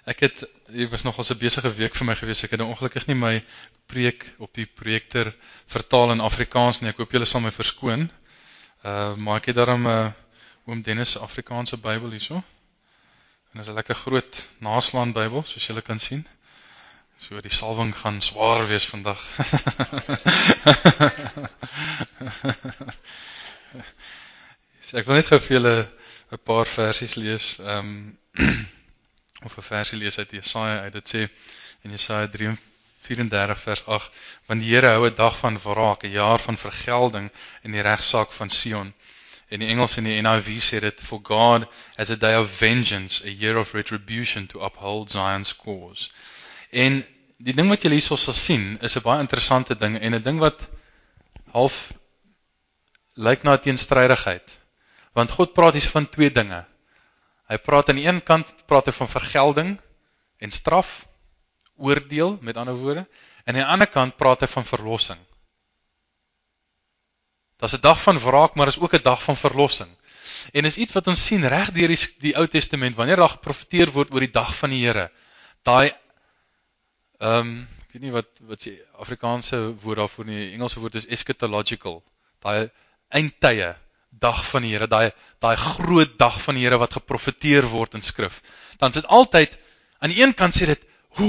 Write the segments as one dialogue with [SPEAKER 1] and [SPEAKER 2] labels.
[SPEAKER 1] Dit was nogals 'n besige week vir my gewees. Ek het ongelukkig nie my preek op die projektor vertaal in Afrikaans nie. Ek hoop julle sal my verskoon. Maar ek het daarom oom Dennis se Afrikaanse Bybel hierso. En dit is 'n lekker groot naslaan Bybel, soos julle kan sien. So die salwing gaan swaar wees vandag. So ek wil net gou vir julle 'n paar versies lees. Of 'n versie lees uit Jesaja uit. Dit sê in Jesaja 34 vers 8: Want die Here hou 'n dag van wraak, 'n jaar van vergelding in die regsaak van Sion. In die Engels en die NIV sê dit: For God has a day of vengeance, a year of retribution to uphold Zion's cause. En die ding wat julle hierso sal sien, is 'n baie interessante ding en 'n ding wat half lyk na 'n teenstrydigheid. Want God praat hier van twee dinge. Hy praat aan die een kant van vergelding en straf, oordeel, met ander woorde, en aan die ander kant praat hy van verlossing. Dit is 'n dag van wraak, maar is ook 'n dag van verlossing. En is iets wat ons sien reg deur die Ou Testament, wanneer daar geprofeteer word oor die dag van die Here. Daai ek weet nie wat se Afrikaanse woord daarvoor nie, die Engelse woord is eschatological. Daai eindtye dag van die Here, daai groot dag van die Here wat geprofeteer word in skrif. Dan is dit altyd aan die een kant sê dit,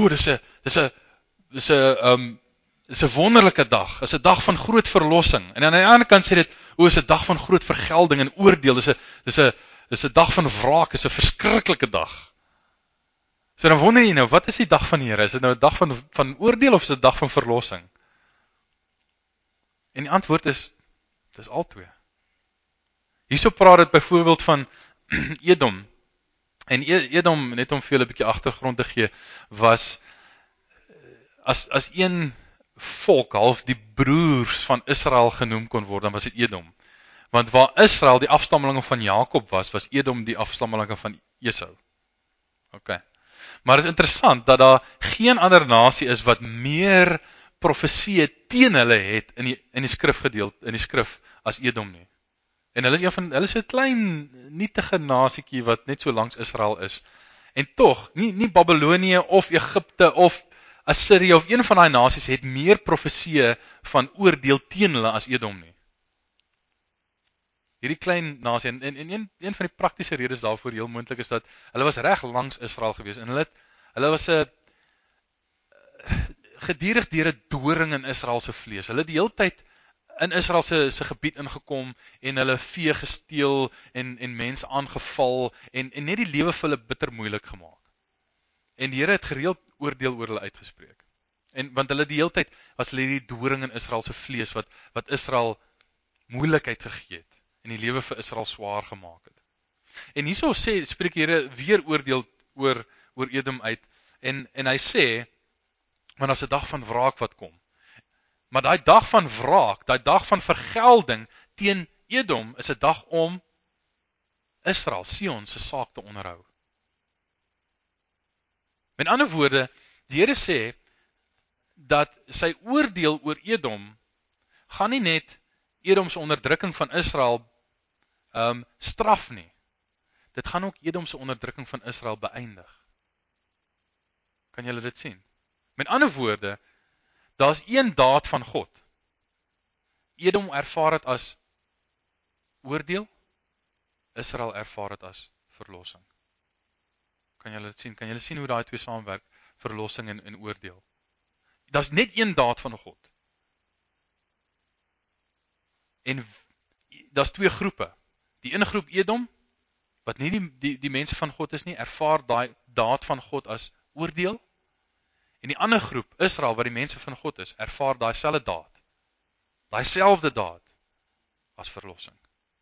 [SPEAKER 1] dis 'n wonderlike dag, is 'n dag van groot verlossing. En aan die ander kant sê dit, is 'n dag van groot vergelding en oordeel, dis 'n dag van wraak, is 'n verskriklike dag. So dan wonder jy nou, wat is die dag van die Here? Is dit nou 'n dag van oordeel of is dit 'n dag van verlossing? En die antwoord is, dis albei. Hierso praat dit byvoorbeeld van Edom. En Edom, net om vir julle 'n bietjie agtergrond te gee, was as een volk, half die broers van Israel genoem kon word, dan was dit Edom. Want waar Israel die afstammelinge van Jakob was Edom die afstammelinge van Esau. Okay. Maar het is interessant dat daar geen ander nasie is wat meer profeseë teen hulle het in die skrifgedeelte, in die skrif as Edom nie. En hulle is 'n klein nietige nasietjie wat net so langs Israel is. En tog, nie Babylonië of Egipte of Assirië of een van daai nasies het meer profeseë van oordeel teen hulle as Edom nie. Hierdie klein nasie, en een van die praktiese redes daarvoor heel moontlik is dat hulle was reg langs Israel gewees en hulle was 'n gedurig deur 'n doring in Israel se vlees. Hulle het die hele tyd in Israel se gebied ingekom en hulle vee gesteel en mense aangeval en net die lewe vir hulle bitter moeilik gemaak. En die Here het gereeld oordeel oor hulle uitgespreek. Want hulle die hele tyd was hulle hierdie doring in Israel se vlees wat Israel moeilikheid gegee het en die lewe vir Israel swaar gemaak het. En hierso spreek die Here weer oordeel oor Edom uit en hy sê, want daar's 'n dag van wraak wat kom. Maar daai dag van wraak, daai dag van vergelding teen Edom is 'n dag om Israel, Sion se saak te onderhou. Met ander woorde, die Here sê dat sy oordeel oor Edom gaan nie net Edom se onderdrukking van Israel straf nie. Dit gaan ook Edom se onderdrukking van Israel beëindig. Kan julle dit sien? Met ander woorde, daar's een daad van God. Edom ervaar dit as oordeel, Israel ervaar dit as verlossing. Kan julle dit sien? Kan julle sien hoe daai twee saamwerk, verlossing en oordeel? Daar's net een daad van God. En daar's twee groepe. Die een groep Edom, wat nie die mense van God is nie, ervaar daai daad van God as oordeel. En die ander groep, Israel, wat die mense van God is, ervaar daai selfde daad. Daai selfde daad as verlossing.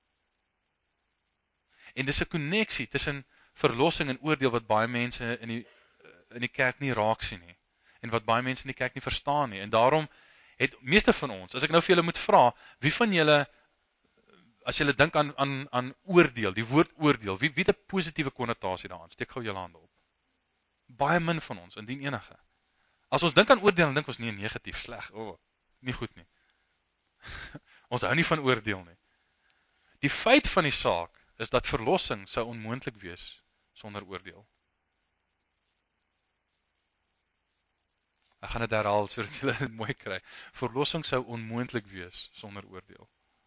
[SPEAKER 1] En dis 'n koneksie tussen verlossing en oordeel wat baie mense in die kerk nie raak sien nie. En wat baie mense in die kerk nie verstaan nie. En daarom het meeste van ons, as ek nou vir julle moet vra, wie van julle, as julle dink aan oordeel, die woord oordeel, wie het 'n positiewe konnotasie daaraan? Steek gou julle hande op. Baie min van ons, indien enige. As ons dink aan oordeel, dan dink ons nie negatief, sleg, nie goed nie. Ons hou nie van oordeel nie. Die feit van die saak is dat verlossing sou onmoontlik wees sonder oordeel. Ek gaan dit herhaal sodat julle dit mooi kry. Verlossing sou onmoontlik wees sonder oordeel.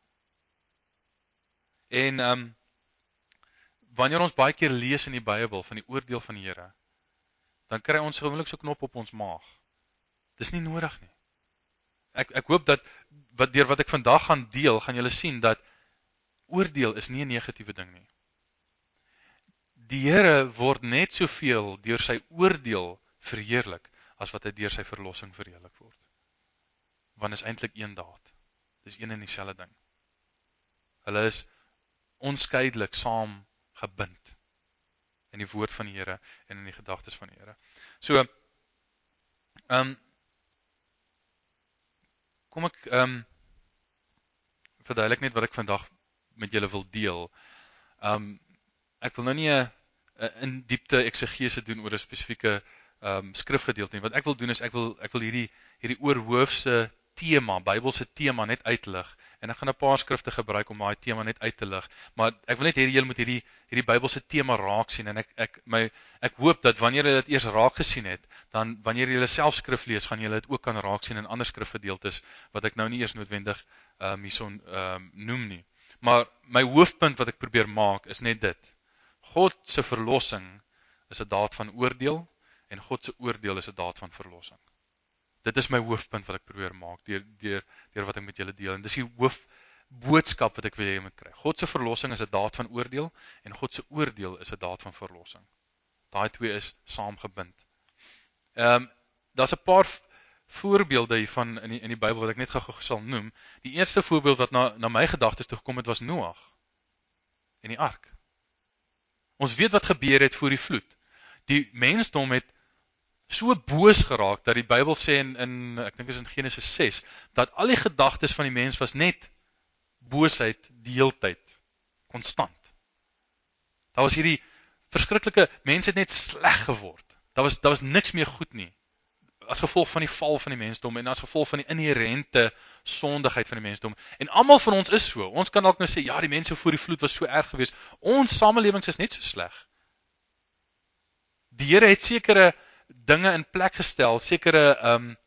[SPEAKER 1] En wanneer ons baie keer lees in die Bybel van die oordeel van die Here, dan kry ons gewoonlik so 'n knop op ons maag. Dis nie nodig nie. Ek hoop dat deur wat ek vandag gaan deel, gaan julle sien dat oordeel is nie 'n negatiewe ding nie. Die Here word net soveel deur sy oordeel verheerlik as wat hy deur sy verlossing verheerlik word. Want is eintlik een daad. Dis een en dieselfde ding. Hulle is onskeidelik saam gebind in die woord van die Here en in die gedagtes van die Here. So, kom ek verduidelik net wat ek vandag met julle wil deel. Ek wil nou nie 'n in diepte eksegese doen oor 'n spesifieke skrifgedeelte nie. Wat ek wil doen is ek wil hierdie oorhoofse tema, Bybelse tema net uitlig en ek gaan 'n paar skrifte gebruik om daai tema net uit te lig. Maar ek wil net hê julle moet hierdie Bybelse tema raak sien en ek hoop dat wanneer julle dit eers raak gesien het, dan wanneer julle self skrif lees, gaan julle dit ook kan raak sien in ander skrifgedeeltes wat ek nou nie eers noodwendig hierson noem nie. Maar my hoofpunt wat ek probeer maak is net dit. God se verlossing is 'n daad van oordeel en God se oordeel is 'n daad van verlossing. Dit is my hoofpunt wat ek probeer maak deur wat ek met julle deel. En dis die hoofboodskap wat ek wil hê jy moet kry. God se verlossing is 'n daad van oordeel en God se oordeel is 'n daad van verlossing. Daai twee is saamgebind. Daar's 'n paar voorbeelde hiervan in die Bybel wat ek net gou sal noem. Die eerste voorbeeld wat na my gedagtes toe gekom het was Noag en die ark. Ons weet wat gebeur het voor die vloed. Die mensdom het so boos geraak dat die Bybel sê in ek dink is in Genesis 6 dat al die gedagtes van die mens was net boosheid die heeltyd, konstant. Daar was hierdie verskriklike, mense het net sleg geword. Daar was niks meer goed nie. As gevolg van die val van die mensdom en as gevolg van die inherente sondigheid van die mensdom. En almal van ons is so. Ons kan dalk nou sê ja, die mense voor die vloed was so erg geweest. Ons samelewings is net so sleg. Die Here het sekere dinge in plek gestel, sekere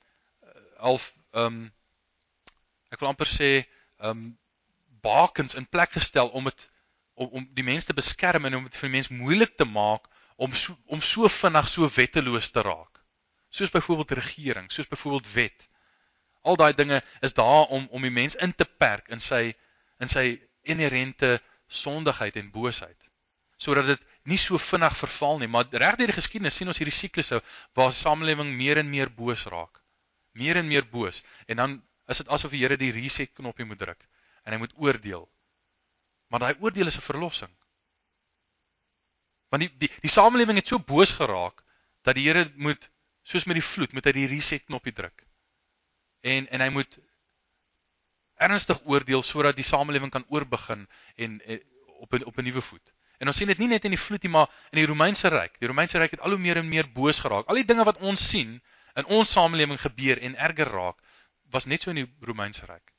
[SPEAKER 1] ek wil amper sê bakens in plek gestel om die mens te beskerm en om dit vir die mens moeilik te maak om so vinnig so wetteloos te raak. Soos byvoorbeeld regering, soos byvoorbeeld wet. Al daai dinge is daar om die mens in te perk in sy inherente sondigheid en boosheid. Sodat dit nie so vinnig verval nie, maar reg deur die geskiedenis sien ons hierdie siklusse waar samelewing meer en meer boos raak. Meer en meer boos. En dan is dit asof die Here die reset knoppie moet druk en hy moet oordeel. Maar daai oordeel is 'n verlossing. Want die samelewing het so boos geraak dat die Here moet, soos met die vloed, moet hy die reset knoppie druk. En hy moet ernstig oordeel sodat die samelewing kan oorbegin en op 'n nuwe voet. En ons sien dit nie net in die vloed nie, maar in die Romeinse Ryk. Die Romeinse Ryk het al hoe meer en meer boos geraak. Al die dinge wat ons sien in ons samelewing gebeur en erger raak, was net so in die Romeinse Ryk.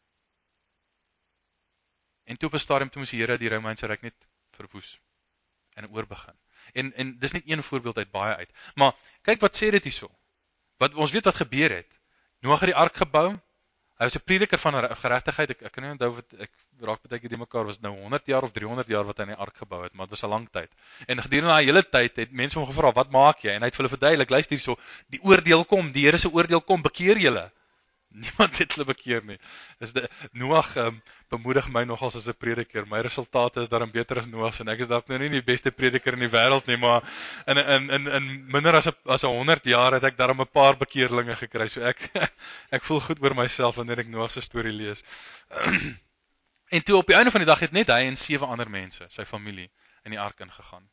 [SPEAKER 1] En toe op 'n stadium toe moes die Here die Romeinse Ryk net verwoes en oorbegin. En dis net een voorbeeld uit baie uit. Maar kyk wat sê dit hierso. Wat ons weet wat gebeur het. Noag het die ark gebou. Hy was 'n prediker van geregtigheid. Ek kan nie onthou wat ek raak baie keer die mekaar was nou 100 jaar of 300 jaar wat hy in die ark gebou het, maar dit was 'n lang tyd. En gedurende daai hele tyd het mense hom gevra, "Wat maak jy?" En hy het vir hulle verduidelik, "Luister hierso, die oordeel kom, die Here se oordeel kom, bekeer julle." Niemand het hulle bekeer nie. Noag bemoedig my nogals as 'n prediker. My resultate is daarom beter as Noag en ek is dalk nou nie die beste prediker in die wêreld nie, maar in minder as 100 jaar het ek daarom 'n paar bekeerlinge gekry. So ek voel goed oor myself wanneer ek Noag se storie lees. En toe op die einde van die dag het net hy en 7 ander mense, sy familie, in die ark ingegaan.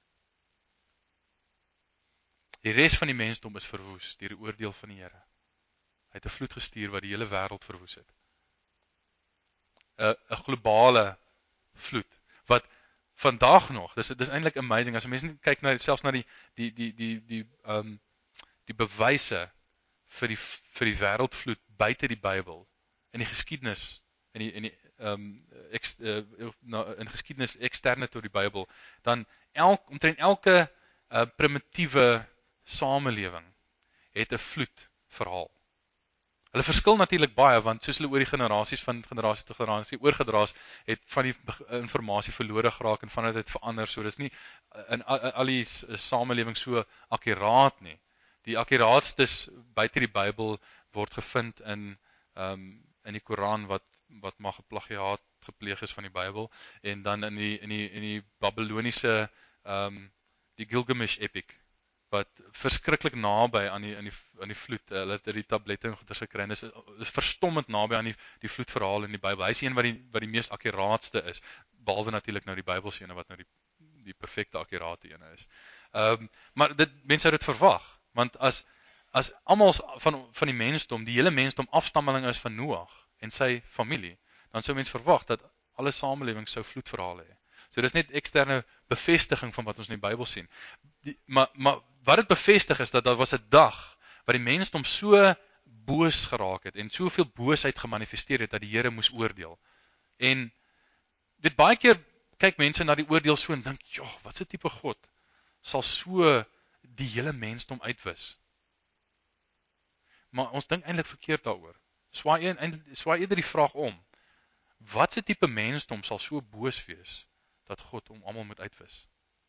[SPEAKER 1] Die res van die mensdom is verwoes deur die oordeel van die Here. Hy het 'n vloed gestuur wat die hele wêreld verwoes het. 'n globale vloed wat vandag nog, dis eintlik amazing as mense net kyk na selfs na die bewyse vir die wêreldvloed buite die Bybel in die geskiedenis in geskiedenis eksterne tot die Bybel, dan omtrent elke primitiewe samelewing het 'n vloed verhaal. Hulle verskil natuurlik baie, want soos hulle oor die generasies van generasie tot generasie oorgedra is, het van die informasie verlore geraak en van dit verander, so dis nie in al die samelewing so akkuraat nie. Die akkuraatstes buite die Bybel word gevind in die Koran wat maar geplagiaat gepleeg is van die Bybel, en dan in die Babyloniese die Gilgamesh epic, wat verskriklik naby aan die vloed, hulle het die tablette en goeders gekry, en is verstommend naby aan die vloedverhaal in die Bybel. Hy is een wat die mees akkuraatste is, behalwe natuurlik nou die Bybelse ene wat nou die perfekte akkurate ene is. Maar mense sou dit verwag, want as almal van die mensdom, die hele mensdom afstammeling is van Noag en sy familie, dan sou mens verwag dat alle samelewings sou vloedverhale hê. So dis net eksterne bevestiging van wat ons in die Bybel sien. Maar wat dit bevestig is dat daar was 'n dag wat die mensdom so boos geraak het en soveel boosheid gemanifesteer het dat die Here moes oordeel. En weet, baie keer kyk mense na die oordeel so en dink, "Joh, wat 'n tipe God sal so die hele mensdom uitwis?" Maar ons dink eintlik verkeerd daaroor. Swaai eerder die vraag om. Wat 'n tipe mensdom sal so boos wees dat God hom almal moet uitwis?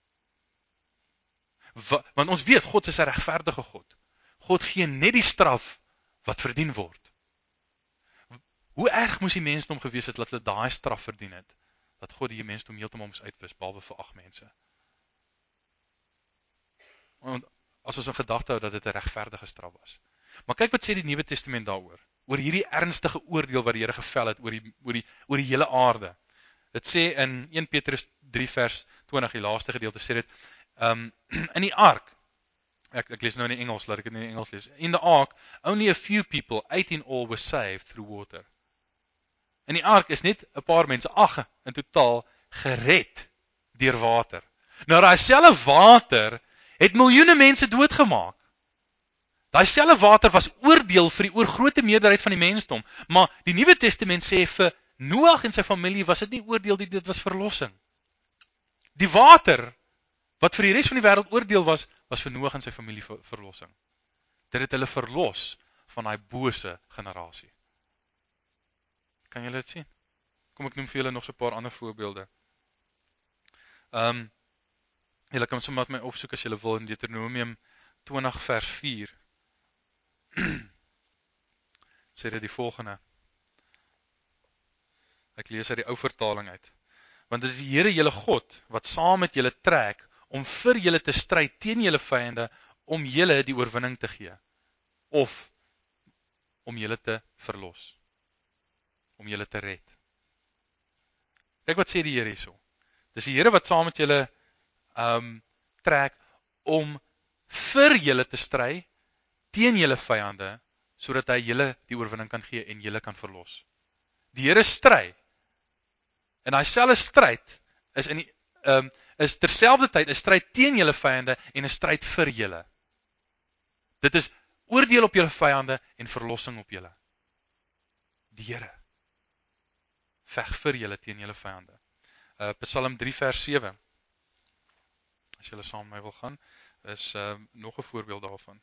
[SPEAKER 1] Want ons weet, God is 'n regverdige God. God gee net die straf wat verdien word. Hoe erg moes die mensdom gewees het dat hulle daai straf verdien het, dat God die mensdom heeltemal moes uitwis, behalwe vir 8 mense. Want as ons in gedagte hou dat dit 'n regverdige straf was. Maar kyk wat sê die Nuwe Testament daaroor, oor hierdie ernstige oordeel wat die Here gevel het oor die hele aarde. Dit sê in 1 Petrus 3 vers 20, die laaste gedeelte sê dit, in die ark, ek lees nou in die Engels, laat ek dit in die Engels lees. In the ark, only a few people, 8 in all, were saved through water. In die ark is net 'n paar mense, 8 in totaal, gered deur water. Nou daai selfe water het miljoene mense doodgemaak. Daai selfe water was oordeel vir die oorgrootste meerderheid van die mensdom, maar die Nuwe Testament sê vir Noag en sy familie was dit nie oordeel, dit was verlossing. Die water wat vir die res van die wêreld oordeel was vir Noag en sy familie verlossing. Dit het hulle verlos van daai bose generasie. Kan julle dit sien? Kom ek noem vir julle nog so 'n paar ander voorbeelde. Julle kan sommer met my opsoek as julle wil in Deuteronomium 20 vers 4. Sê dit die volgende. Ek lees uit die ou vertaling uit. Want dit is die Here julle God wat saam met julle trek om vir julle te stry teen julle vyande, om julle die oorwinning te gee, of om julle te verlos, om julle te red. Kyk wat sê die Here hierso. Dis die Here wat saam met julle trek om vir julle te stry teen julle vyande, sodat hy julle die oorwinning kan gee en julle kan verlos. Die Here stry. En daai selfe stryd is terselfdertyd 'n stryd teen julle vyande en 'n stryd vir julle. Dit is oordeel op julle vyande en verlossing op julle. Die Here veg vir julle teen julle vyande. Psalm 3 vers 7. As julle saam met my wil gaan, is nog 'n voorbeeld daarvan.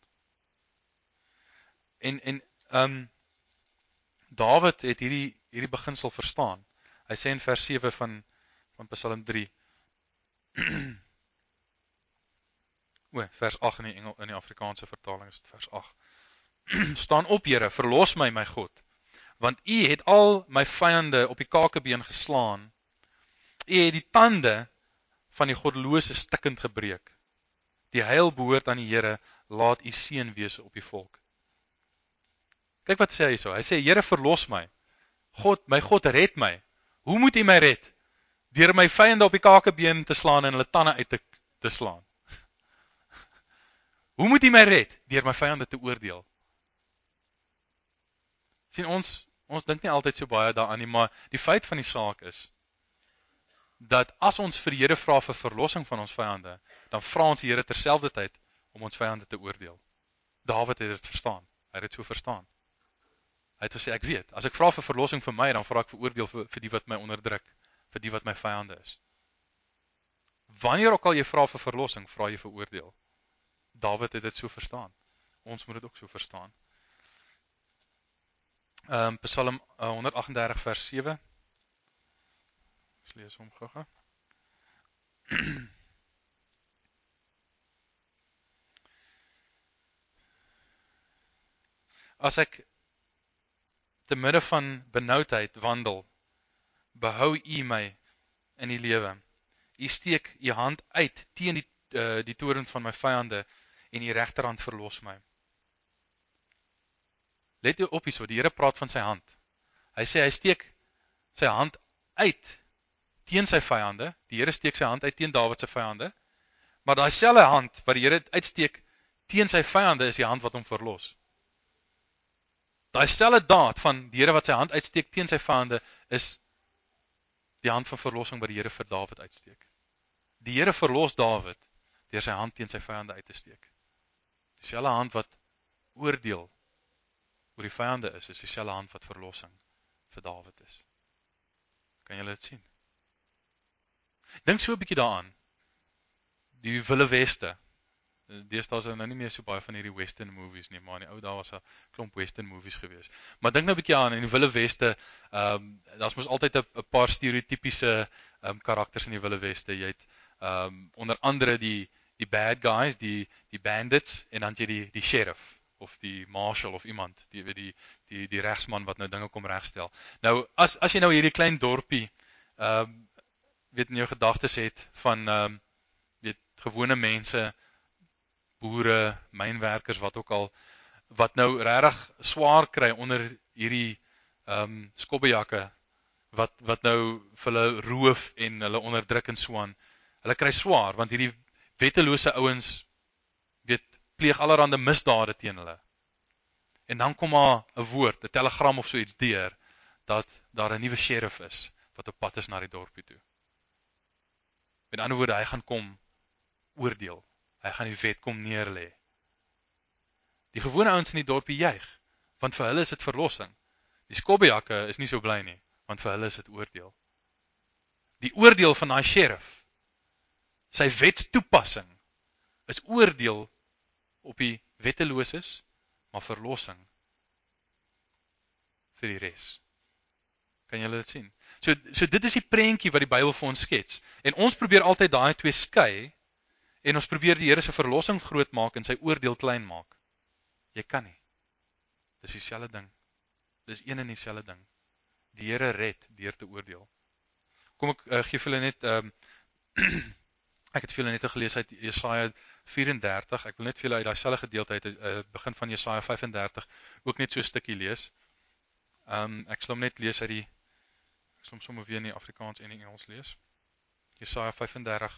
[SPEAKER 1] En Dawid het hierdie beginsel verstaan. Hy sê in vers 7 van Psalm 3. Vers 8 in die Afrikaanse vertaling is dit vers 8. Staan op, Here, verlos my, my God, want U het al my vyande op die kakebeen geslaan. U het die tande van die goddelose stikkend gebreek. Die heil behoort aan die Here, laat U seën wees op die volk. Kyk wat sê hy so. Hy sê, Here, verlos my. My God, red my. Hoe moet U my red? Deur my vyande op die kakebeen te slaan en hulle tande uit te slaan. Hoe moet U my red? Deur my vyande te oordeel. Sien, ons dink nie altyd so baie daaraan nie, maar die feit van die saak is, dat as ons vir die Here vra vir verlossing van ons vyande, dan vra ons die Here terselfdertyd om ons vyande te oordeel. Dawid het dit verstaan. Hy het dit so verstaan. Hy het gesê, ek weet, as ek vra vir verlossing vir my, dan vra ek vir oordeel vir die wat my onderdruk, vir die wat my vyande is. Wanneer ook al jy vra vir verlossing, vra jy vir oordeel. Dawid het dit so verstaan. Ons moet dit ook so verstaan. Psalm 138 vers 7. Ek lees hom gou-gou. As ek te midde van benoudheid wandel, behou U my in die lewe. U steek U hand uit teen die toorn van my vyande en U regterhand verlos my. Let u op hierso, die Here praat van sy hand. Hy sê hy steek sy hand uit teen sy vyande. Die Here steek sy hand uit teen Dawid se vyande. Maar daai selfde hand wat die Here uitsteek teen sy vyande is die hand wat hom verlos. Daai selfde daad van die Here wat sy hand uitsteek teen sy vyande is die hand van verlossing wat die Here vir Dawid uitsteek. Die Here verlos Dawid deur sy hand teen sy vyande uit te steek. Dieselfde hand wat oordeel oor die vyande is dieselfde hand wat verlossing vir Dawid is. Kan julle dit sien? Dink so 'n bietjie daaraan. Die Wilde Weste. Deesdae is nou nie meer so baie van hierdie western movies nie, maar in die ou dae was 'n klomp western movies gewees. Maar dink nou 'n bietjie aan in die Wilde Weste, daar's mos altyd 'n paar stereotypiese karakters in die Wilde Weste. Jy het onder andere die bad guys, die bandits en dan jy die sheriff of die marshal of iemand, die regsman wat nou dinge kom regstel. Nou as jy nou hierdie klein dorpie weet in jou gedagtes het van weet gewone mense, boere, mynwerkers, wat ook al, wat nou regtig swaar kry onder hierdie skobbejakke, wat nou vir hulle roof en hulle onderdruk en so aan. Hulle kry swaar, want hierdie wettelose ouens, weet, pleeg allerhande misdade teen hulle. En dan kom maar 'n woord, 'n telegram of so iets deur, dat daar 'n nuwe sheriff is, wat op pad is na die dorpie toe. Met ander woorde, hy gaan kom oordeel. Hy gaan die wet kom neerlê. Die gewone ouens in die dorpie juig, want vir hulle is dit verlossing. Die skobbejakke is nie so bly nie, want vir hulle is dit oordeel. Die oordeel van daai sheriff, sy wetstoepassing, is oordeel op die wetteloses, maar verlossing vir die res. Kan julle dit sien? So dit is die prentjie wat die Bybel vir ons skets. En ons probeer altyd daai twee skei, en ons probeer die Here se verlossing groot maak en sy oordeel klein maak. Jy kan nie. Dis dieselfde ding. Dis een en dieselfde ding. Die Here red deur te oordeel. Kom ek gee vir julle net ek het vir julle net gelees uit Jesaja 34. Ek wil net vir julle uit daai selfde gedeelte uit begin van Jesaja 35 ook net so 'n stukkie lees. Ek sal hom net lees uit ek sal hom sommer weer in die Afrikaans en in Engels lees. Jesaja 35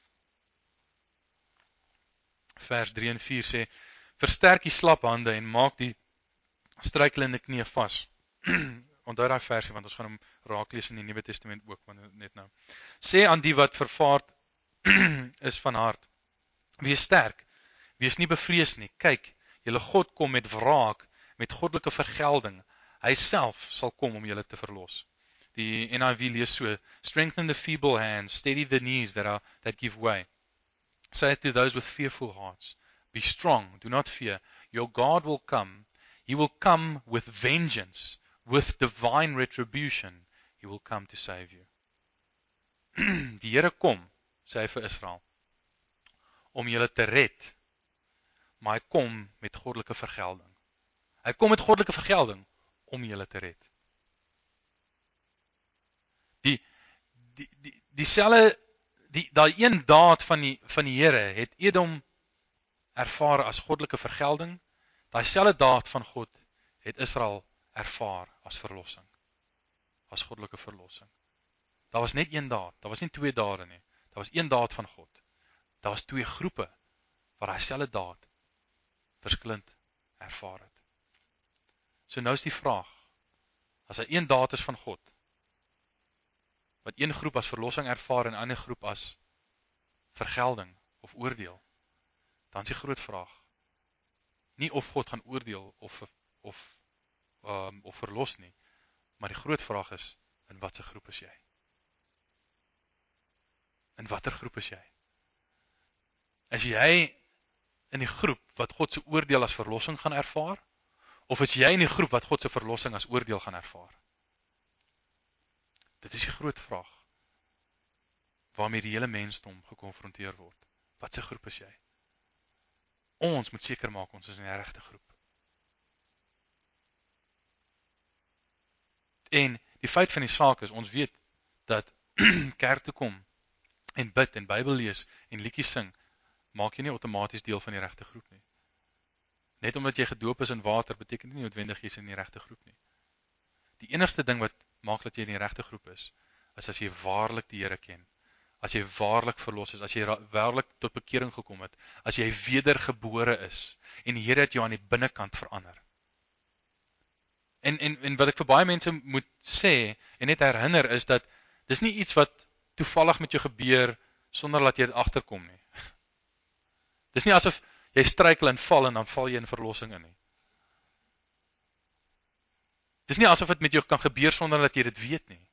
[SPEAKER 1] vers 3 en 4 sê: Versterk die slap hande en maak die struikelende knie vas. Onthou daai versie, want ons gaan hom raak lees in die Nuwe Testament ook, want net nou. Sê aan die wat vervaard is van hart: Wees sterk, wees nie bevrees nie. Kyk, julle God kom met wraak, met goddelike vergelding. Hy self sal kom om julle te verlos. Die NIV lees so: Strengthen the feeble hands, steady the knees that give way. Say to those with fearful hearts, be strong, do not fear. Your God will come. He will come with vengeance, with divine retribution. He will come to save you. Die Here kom, sê hy vir Israel, om julle te red, maar hy kom met goddelike vergelding. Hy kom met goddelike vergelding om julle te red. Dieselfde daai een daad van die Here het Edom ervaar as goddelike vergelding. Daai selfde daad van God het Israel ervaar as verlossing. As goddelike verlossing. Daar was net een daad, daar was nie twee dade nie. Daar was een daad van God. Daar was twee groepe waar daai selfde daad verskillend ervaar het. So nou is die vraag, as hy een daad is van God, wat een groep as verlossing ervaar en 'n ander groep as vergelding of oordeel, dan is die groot vraag, nie of God gaan oordeel of verlos nie, maar die groot vraag is, in watter groep is jy? In watter groep is jy? Is jy in die groep wat God se oordeel as verlossing gaan ervaar, Of is jy in die groep wat God se verlossing as oordeel gaan ervaar? Dit is die groot vraag waarmee die hele mensdom gekonfronteer word. Wat se groep is jy? Ons moet seker maak ons is in die regte groep. En die feit van die saak is, ons weet dat kerk toe kom en bid en Bybel lees en liedjies sing, maak jy nie outomaties deel van die regte groep nie. Net omdat jy gedoop is in water, beteken dit nie noodwendig jy is in die regte groep nie. Die enigste ding wat maak dat jy in die regte groep is as jy waarlik die Here ken. As jy waarlik verlos is, as jy waarlik tot bekering gekom het, as jy wedergebore is en die Here het jou aan die binnekant verander. En wat ek vir baie mense moet sê en net herinner is dat dis nie iets wat toevallig met jou gebeur sonder dat jy dit agterkom nie. Dis nie asof jy struikel en dan val jy in verlossing in nie. Dis nie asof dit met jou kan gebeur sonder dat jy dit weet nie.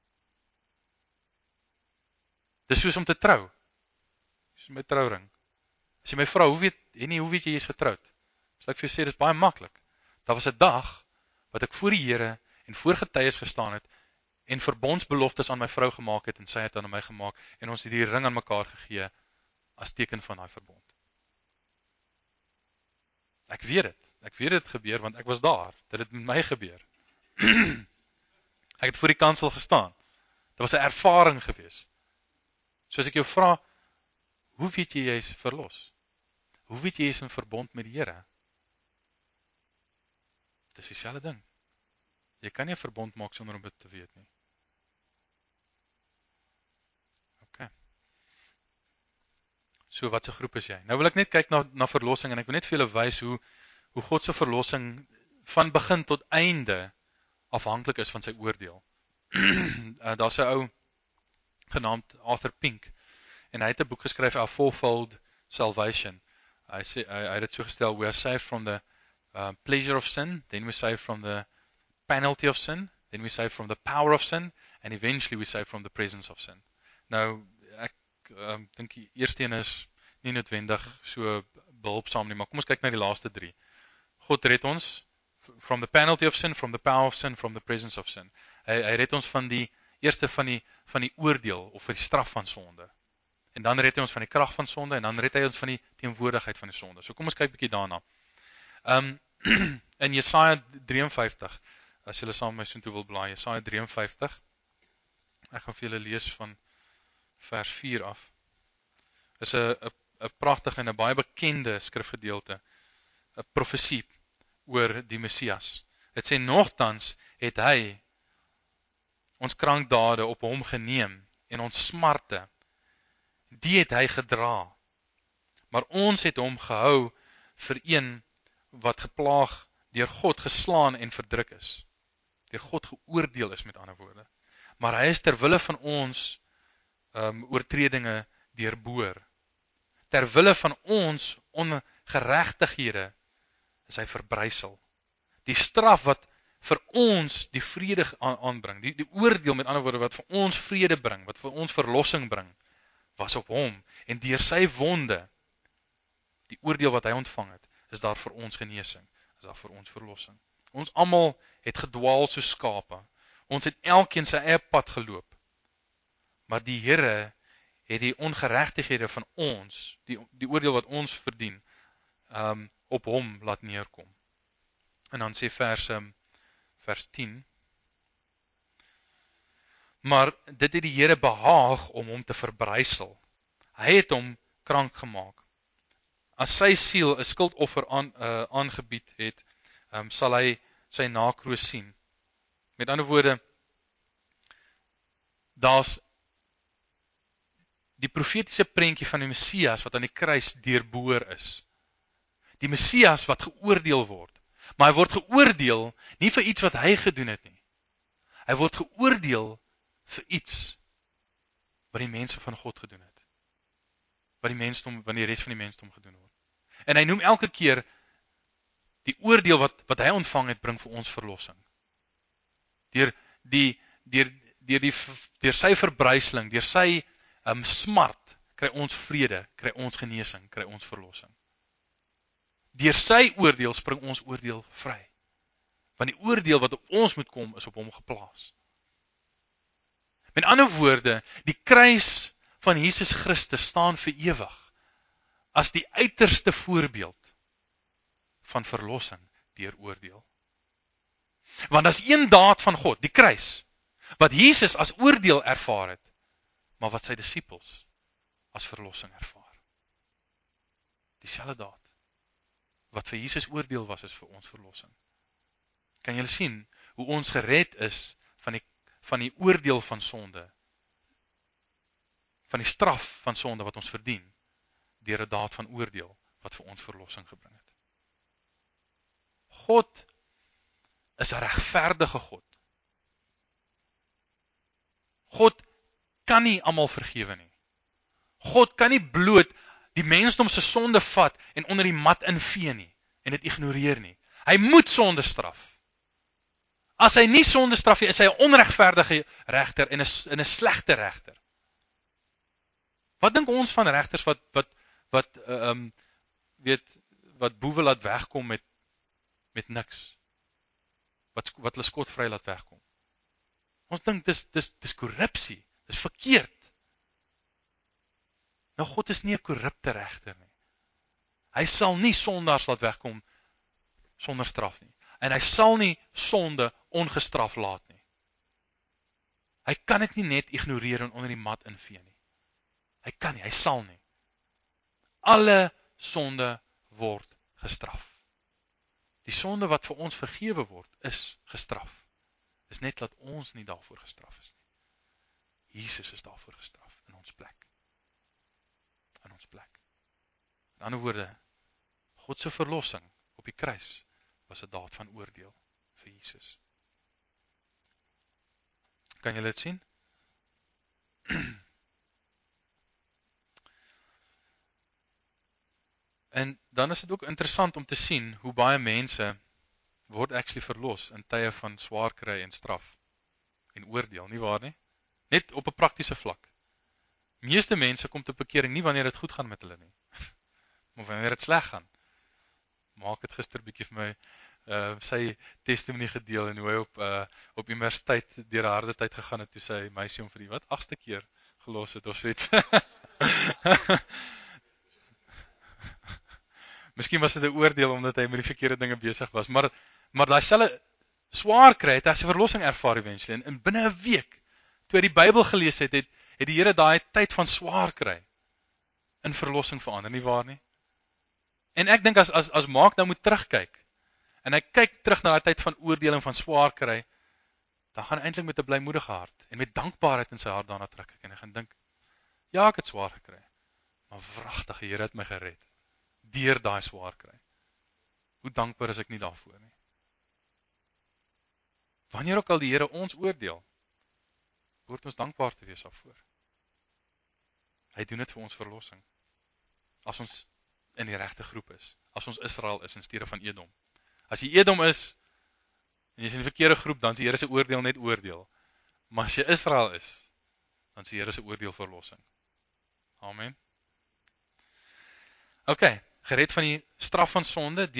[SPEAKER 1] Dis soos om te trou. Dis my trouring. As jy my vra, hoe weet jy is getroud? Sal ek vir jou sê, dis baie maklik. Daar was 'n dag wat ek voor die Here en voor getuies gestaan het en verbondsbeloftes aan my vrou gemaak het en sy het aan my gemaak en ons het die ring aan mekaar gegee as teken van daai verbond. Ek weet dit gebeur want ek was daar, dit het met my gebeur. Ek het voor die kansel gestaan. Dit was 'n ervaring gewees. So as ek jou vra, hoe weet jy is verlos? Hoe weet jy is in verbond met die Here? Dit is dieselfde ding. Jy kan nie 'n verbond maak sonder om dit te weet nie. OK. So wat se groep is jy? Nou wil ek net kyk na verlossing en ek wil net vir julle wys hoe God se verlossing van begin tot einde afhanklik is van sy oordeel. Daar's 'n ou genaamd Arthur Pink en hy het 'n boek geskryf, A Fourfold Salvation. Hy het dit so gestel, we are saved from the pleasure of sin, then we saved from the penalty of sin, then we saved from the power of sin, and eventually we saved from the presence of sin. Nou, ek dink die eerste een is nie noodwendig so behulpsaam nie, maar kom ons kyk na die laaste 3. God red ons from the penalty of sin, from the power of sin, from the presence of sin. Hy red ons van die eerste van die oordeel of van die straf van sonde. En dan red hy ons van die krag van sonde en dan red hy ons van die teenwoordigheid van die sonde. So kom ons kyk bietjie daarna. In Jesaja 53, as julle saam met my soontoe wil blaai, Jesaja 53. Ek gaan vir julle lees van vers 4 af. Is 'n pragtige en 'n baie bekende skrifgedeelte, 'n profesie oor die Messias. Dit sê, nogtans het hy ons krankdade op hom geneem en ons smarte, die het hy gedra. Maar ons het hom gehou vir een wat geplaag, deur God geslaan en verdruk is. Deur God geoordeel is, met ander woorde. Maar hy is terwille van ons oortredinge deurboor. Terwille van ons ongeregtighede is hy verbrysel. Die straf wat vir ons die vrede aanbring, die oordeel, met ander woorde, wat vir ons vrede bring, wat vir ons verlossing bring, was op hom. En deur sy wonde, die oordeel wat hy ontvang het, is daar vir ons genesing, is daar vir ons verlossing. Ons almal het gedwaal soos skape. Ons het elkeen sy eie pad geloop. Maar die Here het die ongeregtighede van ons, die oordeel wat ons verdien, op hom laat neerkom. En dan sê vers 10, maar dit het die Here behaag om hom te verbrysel. Hy het hom krank gemaak. As sy siel 'n skuldoffer aangebied het, sal hy sy nakroos sien. Met ander woorde, daar's die profetiese prentjie van die Messias wat aan die kruis deurboor is. Die Messias wat geoordeel word. Maar hy word geoordeel nie vir iets wat hy gedoen het nie. Hy word geoordeel vir iets wat die mense van God gedoen het. Wat die res van die mensdom gedoen word. En hy noem elke keer die oordeel wat hy ontvang het, bring vir ons verlossing. Deur sy verbryseling, deur sy smart, kry ons vrede, kry ons genesing, kry ons verlossing. Deur sy oordeel spring ons oordeel vry. Want die oordeel wat op ons moet kom, is op hom geplaas. Met ander woorde, die kruis van Jesus Christus staan vir ewig as die uiterste voorbeeld van verlossing deur oordeel. Want as een daad van God, die kruis, wat Jesus as oordeel ervaar het, maar wat sy disippels as verlossing ervaar. Dieselfde daad. Wat vir Jesus oordeel was, is vir ons verlossing. Kan julle sien hoe ons gered is van die oordeel van sonde, van die straf van sonde wat ons verdien, deur 'n daad van oordeel wat vir ons verlossing gebring het. God is 'n regverdige God. God kan nie almal vergewe nie. God kan nie bloot die mensdom se sonde vat en onder die mat invee nie en dit ignoreer nie. Hy moet sonde straf. As hy nie sonde straf nie, is hy 'n onregverdige regter en 'n slegte regter. Wat dink ons van regters wat boewe laat wegkom met niks? Wat hulle skotvry laat wegkom? Ons dink dis korrupsie, dis verkeerd. Nou God is nie 'n korrupte regter nie. Hy sal nie sondaars laat wegkom sonder straf nie. En hy sal nie sonde ongestraf laat nie. Hy kan dit nie net ignoreer en onder die mat invee nie. Hy kan nie, hy sal nie. Alle sonde word gestraf. Die sonde wat vir ons vergewe word, is gestraf. Dis net dat ons nie daarvoor gestraf is nie. Jesus is daarvoor gestraf in ons plek. In ons plek. In ander woorde, God se verlossing op die kruis was 'n daad van oordeel vir Jesus. Kan julle dit sien? En dan is dit ook interessant om te sien hoe baie mense word actually verlos in tye van swaar kry en straf en oordeel, nie waar nie? Net op 'n praktiese vlak. Meeste mense kom tot bekering nie wanneer dit goed gaan met hulle nie, maar wanneer dit sleg gaan. Maak het gister bietjie vir my sy testimonie gedeel en hoe hy op universiteit deur 'n harde tyd gegaan het toe sy meisie hom vir die 8ste keer gelos het of so iets. Miskien was dit 'n oordeel omdat hy met die verkeerde dinge besig was, maar daai selfe swaar kry het hy sy verlossing ervaar eventually en binne 'n week toe hy die Bybel gelees het die Here daai tyd van swaar kry in verlossing verander, nie waar nie? En ek dink as Mark nou moet terugkyk en hy kyk terug na daai tyd van oordeel en van swaar kry, dan gaan hy eintlik met 'n blymoedige hart en met dankbaarheid in sy hart daarna terugkyk en hy gaan dink, ja, ek het swaar gekry, maar wragtig, die Here het my gered deur daai swaar kry. Hoe dankbaar is ek nie daarvoor nie. Wanneer ook al die Here ons oordeel, behoort ons dankbaar te wees daarvoor. Hy doen dit vir ons verlossing. As ons in die regte groep is, as ons Israel is in steede van Edom. As jy Edom is en jy is in die verkeerde groep, dan is die Here se oordeel net oordeel. Maar as jy Israel is, dan is die Here se oordeel verlossing. Amen. Okay, gered van die straf van sonde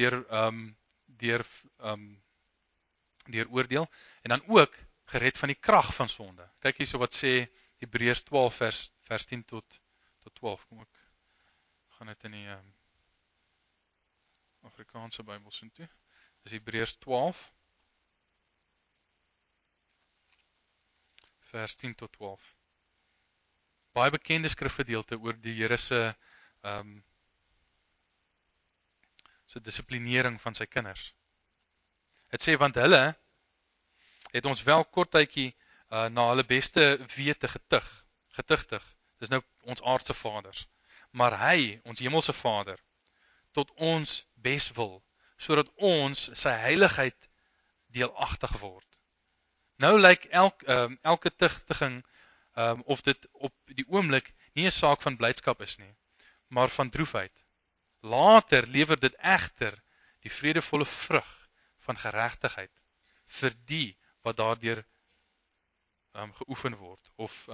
[SPEAKER 1] deur oordeel en dan ook gered van die krag van sonde. Kyk hierso wat sê Hebreërs 12 vers 10 tot 12. Kom ek gaan dit in die Afrikaanse Bybel sien toe. Dis Hebreërs 12 vers 10 tot 12. Baie bekende skrifgedeelte oor die Here se dissiplinering van sy kinders. Het sê, want hulle het ons wel kort tydjie na hulle beste wete getuigtig. Dis nou ons aardse vaders. Maar hy, ons hemelse Vader, tot ons beswil, sodat ons sy heiligheid deelagtig word. Nou lyk elke tugtiging of dit op die oomblik nie 'n saak van blydskap is nie, maar van droefheid. Later lewer dit egter die vredevolle vrug van geregtigheid vir die wat daardeur geoefen word, of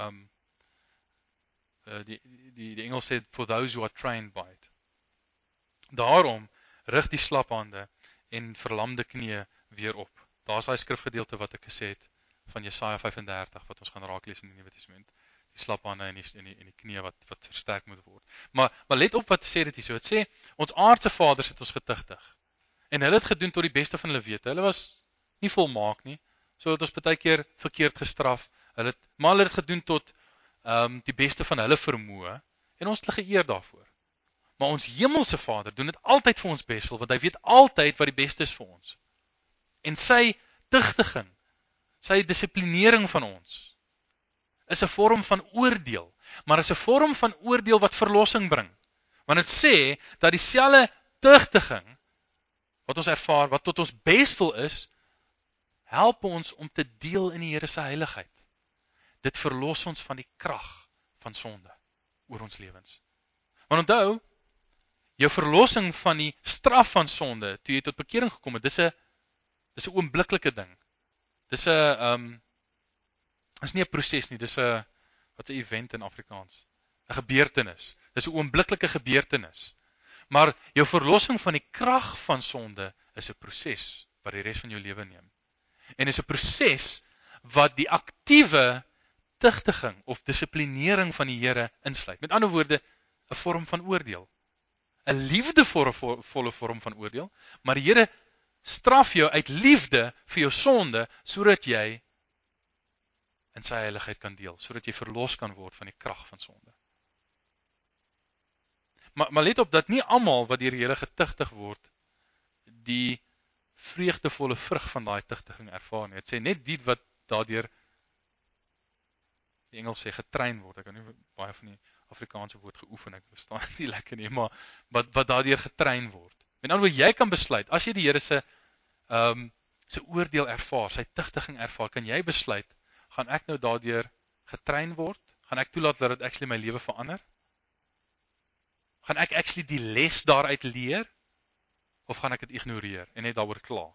[SPEAKER 1] die Engels sê, for those who are trained by it. Daarom rig die slaphande en verlamde knieë weer op. Daar's daai skrifgedeelte wat ek gesê het van Jesaja 35 wat ons gaan raaklees in die Nuwe Testament. Die slaphande en die knie wat versterk moet word. Maar let op wat sê dit hier so. Dit sê ons aardse vaders het ons getugtig. En hulle het gedoen tot die beste van hulle wete. Hulle was nie volmaak nie. So het ons baie keer verkeerd gestraf. Maar hulle het gedoen tot die beste van hulle vermoë en ons het hulle geëer daarvoor. Maar ons hemelse Vader doen dit altyd vir ons beswil, want hy weet altyd wat die beste is vir ons. En sy tugtiging, sy dissiplinering van ons, is 'n vorm van oordeel, maar is 'n vorm van oordeel wat verlossing bring. Want dit sê dat dieselfde tugtiging wat ons ervaar, wat tot ons beswil is, help ons om te deel in die Here se heiligheid. Dit verlos ons van die krag van sonde oor ons lewens. Want onthou, jou verlossing van die straf van sonde, toe jy tot bekering gekom het, dis 'n oombliklike ding. Dis 'n is nie 'n proses nie, dis 'n event in Afrikaans. 'n Gebeurtenis. Dis 'n oombliklike gebeurtenis. Maar jou verlossing van die krag van sonde is 'n proses wat die res van jou lewe neem. En is 'n proses wat die aktiewe tugtiging of dissiplinering van die Here insluit. Met ander woorde, 'n vorm van oordeel. 'n liefdevolle vorm van oordeel, maar die Here straf jou uit liefde vir jou sonde, sodat jy in sy heiligheid kan deel, sodat jy verlos kan word van die krag van sonde. Maar let op dat nie almal wat deur die Here getugtig word, die vreugdevolle vrug van daai tugtiging ervaar nie. Dit sê net die wat daardeur, die Engels sê getrein word. Ek kan nie baie van die Afrikaanse woord geoefen, ek verstaan nie lekker nie, maar wat daardeur getrein word. Met ander woorde, jy kan besluit, as jy die Here se oordeel ervaar, sy tugtiging ervaar, kan jy besluit, gaan ek nou daardeur getrein word? Gaan ek toelaat dat dit actually my lewe verander? Gaan ek actually die les daaruit leer? Of gaan ek dit ignoreer en net daaroor kla?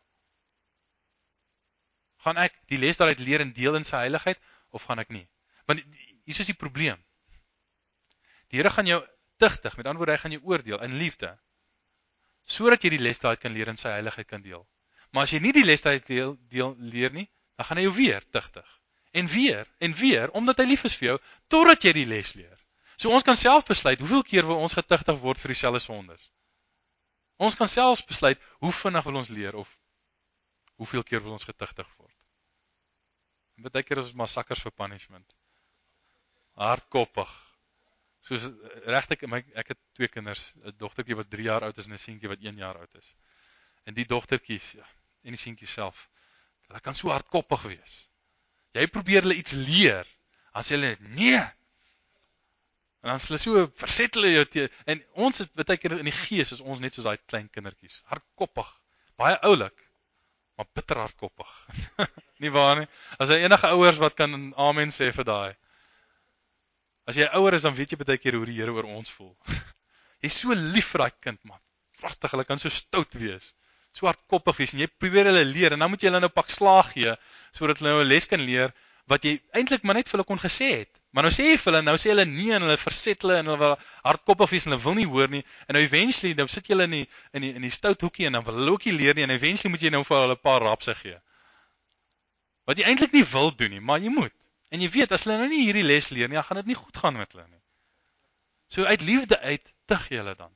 [SPEAKER 1] Gaan ek die les daaruit leer en deel in sy heiligheid? Of gaan ek nie? Want hier is die probleem. Die Here gaan jou tugtig, met ander woorde, hy gaan jou oordeel in liefde, sodat jy die les daaruit kan leer en sy heiligheid kan deel. Maar as jy nie die les daaruit leer nie, dan gaan hy jou weer tugtig. En weer, omdat hy lief is vir jou, totdat jy die les leer. So ons kan self besluit, hoeveel keer wil ons getugtig word vir dieselfde sondes? Ons kan selfs besluit, hoe vinnig wil ons leer, of hoeveel keer wil ons getugtig word. En baie keer is ons maar suckers vir punishment. Hardkoppig. Soos regtig, ek het 2 kinders, 'n dogtertjie wat 3 jaar oud is en 'n seentjie wat 1 jaar oud is. En die dogtertjies, en die seentjie self, hulle kan so hardkoppig wees. Jy probeer hulle iets leer, dan sê hulle nee. En dan is hulle so verset hulle jou en ons is baie keer in die gees is ons net soos daai klein kindertjies, hardkoppig, baie oulik, maar bitter hardkoppig. Nie waar nie? As jy enige ouers wat kan amen sê vir daai. As jy ouer is, dan weet jy baie keer hoe die Here oor ons voel. Jy's so lief vir daai kind, man. Pragtig, hulle kan so stout wees. So hardkoppig wees en jy probeer hulle leer en dan moet jy hulle nou pak slaag gee sodat hulle nou 'n les kan leer wat jy eintlik maar net vir hulle kon gesê het. Maar nou sê jy vir hulle, nou sê hulle nee en hulle verset hulle en hulle wil hardkoppig wees en hulle wil nie hoor nie. En nou eventually nou sit jy hulle in die stout hoekie en dan wil hulle ook nie leer nie en eventually moet jy nou vir hulle 'n paar rapse gee. Wat jy eintlik nie wil doen nie, maar jy moet. En jy weet as hulle nou nie hierdie les leer nie, dan gaan dit nie goed gaan met hulle nie. So uit liefde uit tug jy hulle dan.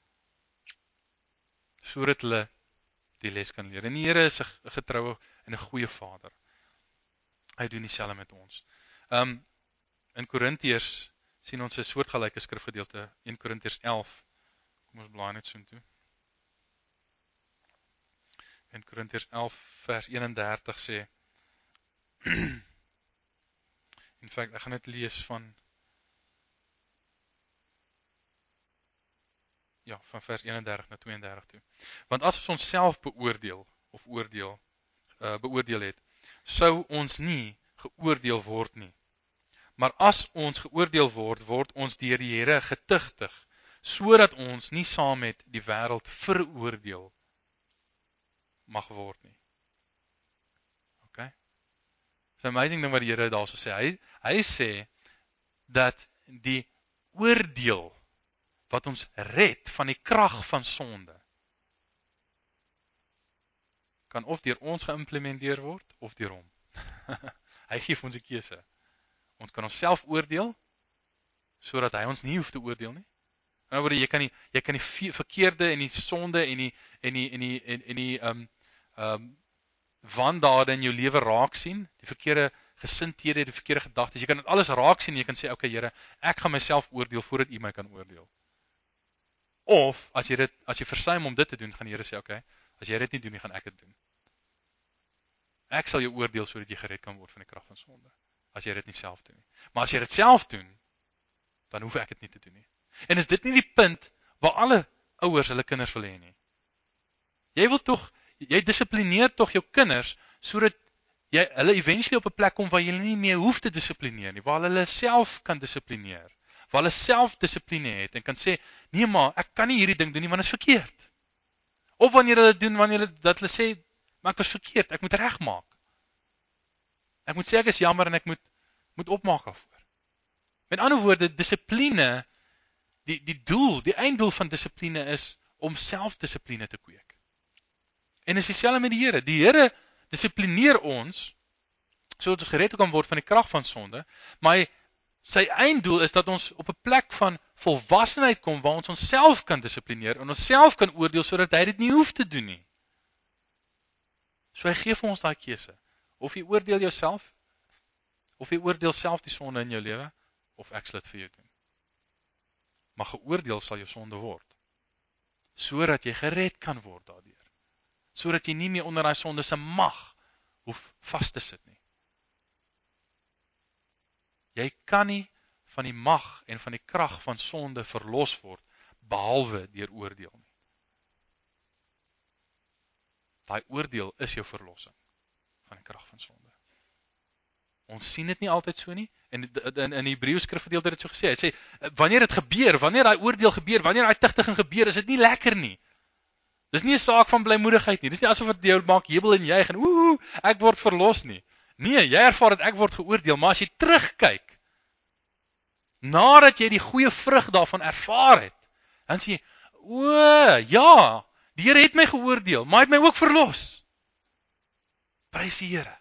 [SPEAKER 1] Sodat hulle die les kan leer. En die Here is 'n getroue en 'n goeie Vader. Hy doen dieselfde met ons. In Korintiërs sien ons 'n soortgelyke skrifgedeelte, 1 Korintiërs 11. Kom ons blaai net so intoe. In Korintiërs 11 vers 31 sê in feite, ek gaan net lees van vers 31 na 32 toe. Want as ons onsself beoordeel het, sou ons nie geoordeel word nie. Maar as ons geoordeel word, word ons deur die Here getugtig, sodat ons nie saam met die wêreld veroordeel mag word nie. Okay? It's an amazing ding wat die Here daarso sê. Hy sê dat die oordeel wat ons red van die krag van sonde, kan of deur ons geïmplementeer word of deur hom. Hy gee vir ons 'n keuse. Ons kan onsself oordeel sodat hy ons nie hoef te oordeel nie. In 'n ander woorde, jy kan die verkeerde en die sonde en die wandade in jou lewe raak sien, die verkeerde gesindhede, die verkeerde gedagtes. Jy kan dit alles raak sien en jy kan sê, okay Here, ek gaan myself oordeel voordat U my kan oordeel. Of as jy versuim om dit te doen, gaan die Here sê, okay, as jy dit nie doen nie, gaan ek dit doen. Ek sal jou oordeel sodat jy gered kan word van die krag van sonde, as jy dit nie self doen nie. Maar as jy dit self doen, dan hoef ek dit nie te doen nie. En is dit nie die punt waar alle ouers hulle kinders wil hê nie? Jy dissiplineer tog jou kinders sodat jy hulle eventually op 'n plek kom waar jy nie meer hoef te dissiplineer nie, waar hulle self kan dissiplineer, waar hulle self dissipline het en kan sê, nee maar, ek kan nie hierdie ding doen nie want dit is verkeerd. Of wanneer hulle doen, dat hulle sê, maar ek was verkeerd, ek moet regmaak. Ek moet sê ek is jammer en ek moet opmaak daarvoor. Met ander woorde, dissipline, die einddoel van dissipline is om selfdissipline te kweek. En is dieselfde met die Here. Die Here dissiplineer ons sodat ons gered kan word van die krag van sonde, maar sy einddoel is dat ons op 'n plek van volwassenheid kom waar ons onsself kan dissiplineer en onsself kan oordeel sodat hy dit nie hoef te doen nie. So hy gee vir ons daai keuse. Of jy oordeel jouself, of jy oordeel self die sonde in jou lewe, of ek sal dit vir jou doen. Maar geoordeel sal jou sonde word, sodat jy gered kan word daardeur. Sodat jy nie meer onder daai sonde se mag hoef vas te sit nie. Jy kan nie van die mag en van die krag van sonde verlos word, behalwe deur oordeel nie. Daai oordeel is jou verlossing van die krag van sonde. Ons sien dit nie altyd so nie, en in die Hebreëse skrifgedeelte het dit so gesê, hy sê, wanneer dit gebeur, wanneer daai oordeel gebeur, wanneer daai tigtiging gebeur, is dit nie lekker nie. Dis nie 'n saak van blymoedigheid nie, dis nie asof dit jou maak jubel en juig en woehoe, ek word verlos nie. Nee, jy ervaar dat ek word geoordeel, maar as jy terugkyk, nadat jy die goeie vrug daarvan ervaar het, dan sê jy, o, ja, die Here het my geoordeel, maar hy het my ook verlos. Prys die Here.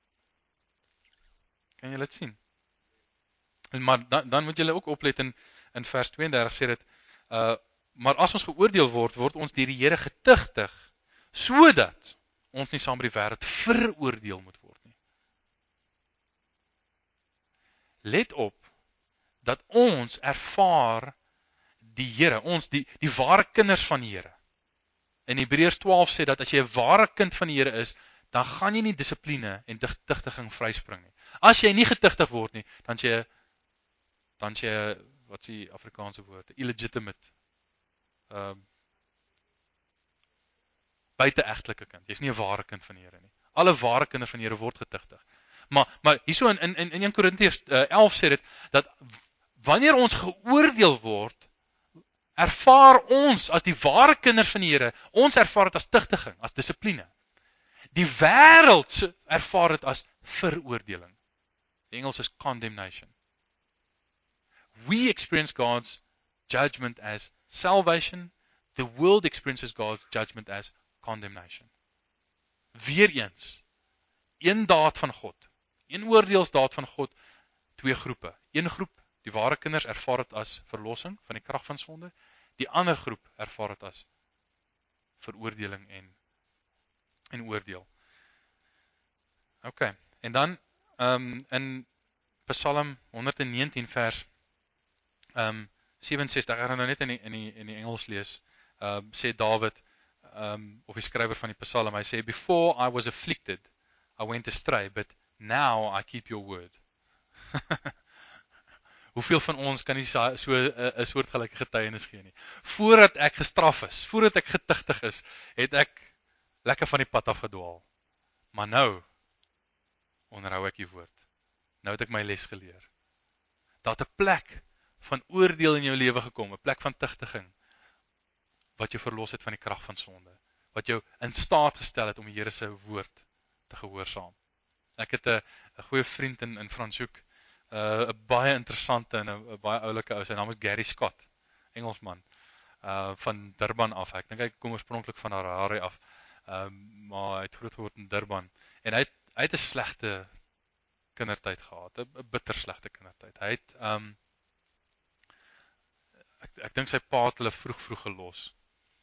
[SPEAKER 1] Kan jy dit sien? Maar dan moet julle ook oplet in vers 32 sê dit, maar as ons geoordeel word, word ons deur die Here getuigtig, sodat ons nie saam met die wêreld veroordeel moet word nie. Let op, dat ons ervaar die Here, ons die ware kinders van die Here. In Hebreërs 12 sê dat as jy 'n ware kind van die Here is, dan gaan jy nie dissipline en tigtiging vryspring nie. As jy nie getigtig word nie, dan jy wat is die Afrikaanse woord, illegitimate, buiteegtelike kind. Jy's nie 'n ware kind van die Here nie. Alle ware kinders van die Here word getigtig. Maar hierso in 1 Korintiërs 11 sê dit, dat wanneer ons geoordeel word, ervaar ons as die ware kinders van die Here, ons ervaar dit as tigtiging, as dissipline. Die wêreld ervaar dit as veroordeling. Die Engels is condemnation. We experience God's judgment as salvation. The world experiences God's judgment as condemnation. Weereens, een daad van God, een oordeelsdaad van God, twee groepe. Een groep, die ware kinders, ervaar dit as verlossing van die krag van sonde. Die ander groep ervaar dit as veroordeling en oordeel. Ok, en dan in Psalm 119 vers 67, ek gaan nou net in die Engels lees, sê Dawid, of die skrywer van die Psalm, hy sê, before I was afflicted, I went astray, but now I keep your word. Hoeveel van ons kan nie so 'n soortgelyke getuienis gee nie? Voordat ek gestraf is, voordat ek getigtig is, het ek lekker van die pad af gedwaal. Maar nou onderhou ek die woord. Nou het ek my les geleer. Daar het 'n plek van oordeel in jou lewe gekom, 'n plek van tigtiging, wat jou verlos het van die krag van sonde, wat jou in staat gestel het om die Here se woord te gehoorsaam. Ek het 'n goeie vriend in Franshoek, 'n baie interessante en 'n baie oulike ou, sy naam is Gary Scott, Engelsman, van Durban af. Ek dink hy kom oorspronklik van Harare af. Maar hy het groot geword in Durban en hy het 'n slegte kindertyd gehad, 'n bitter slegte kindertyd. Hy het ek dink sy pa het hulle vroeg gelos.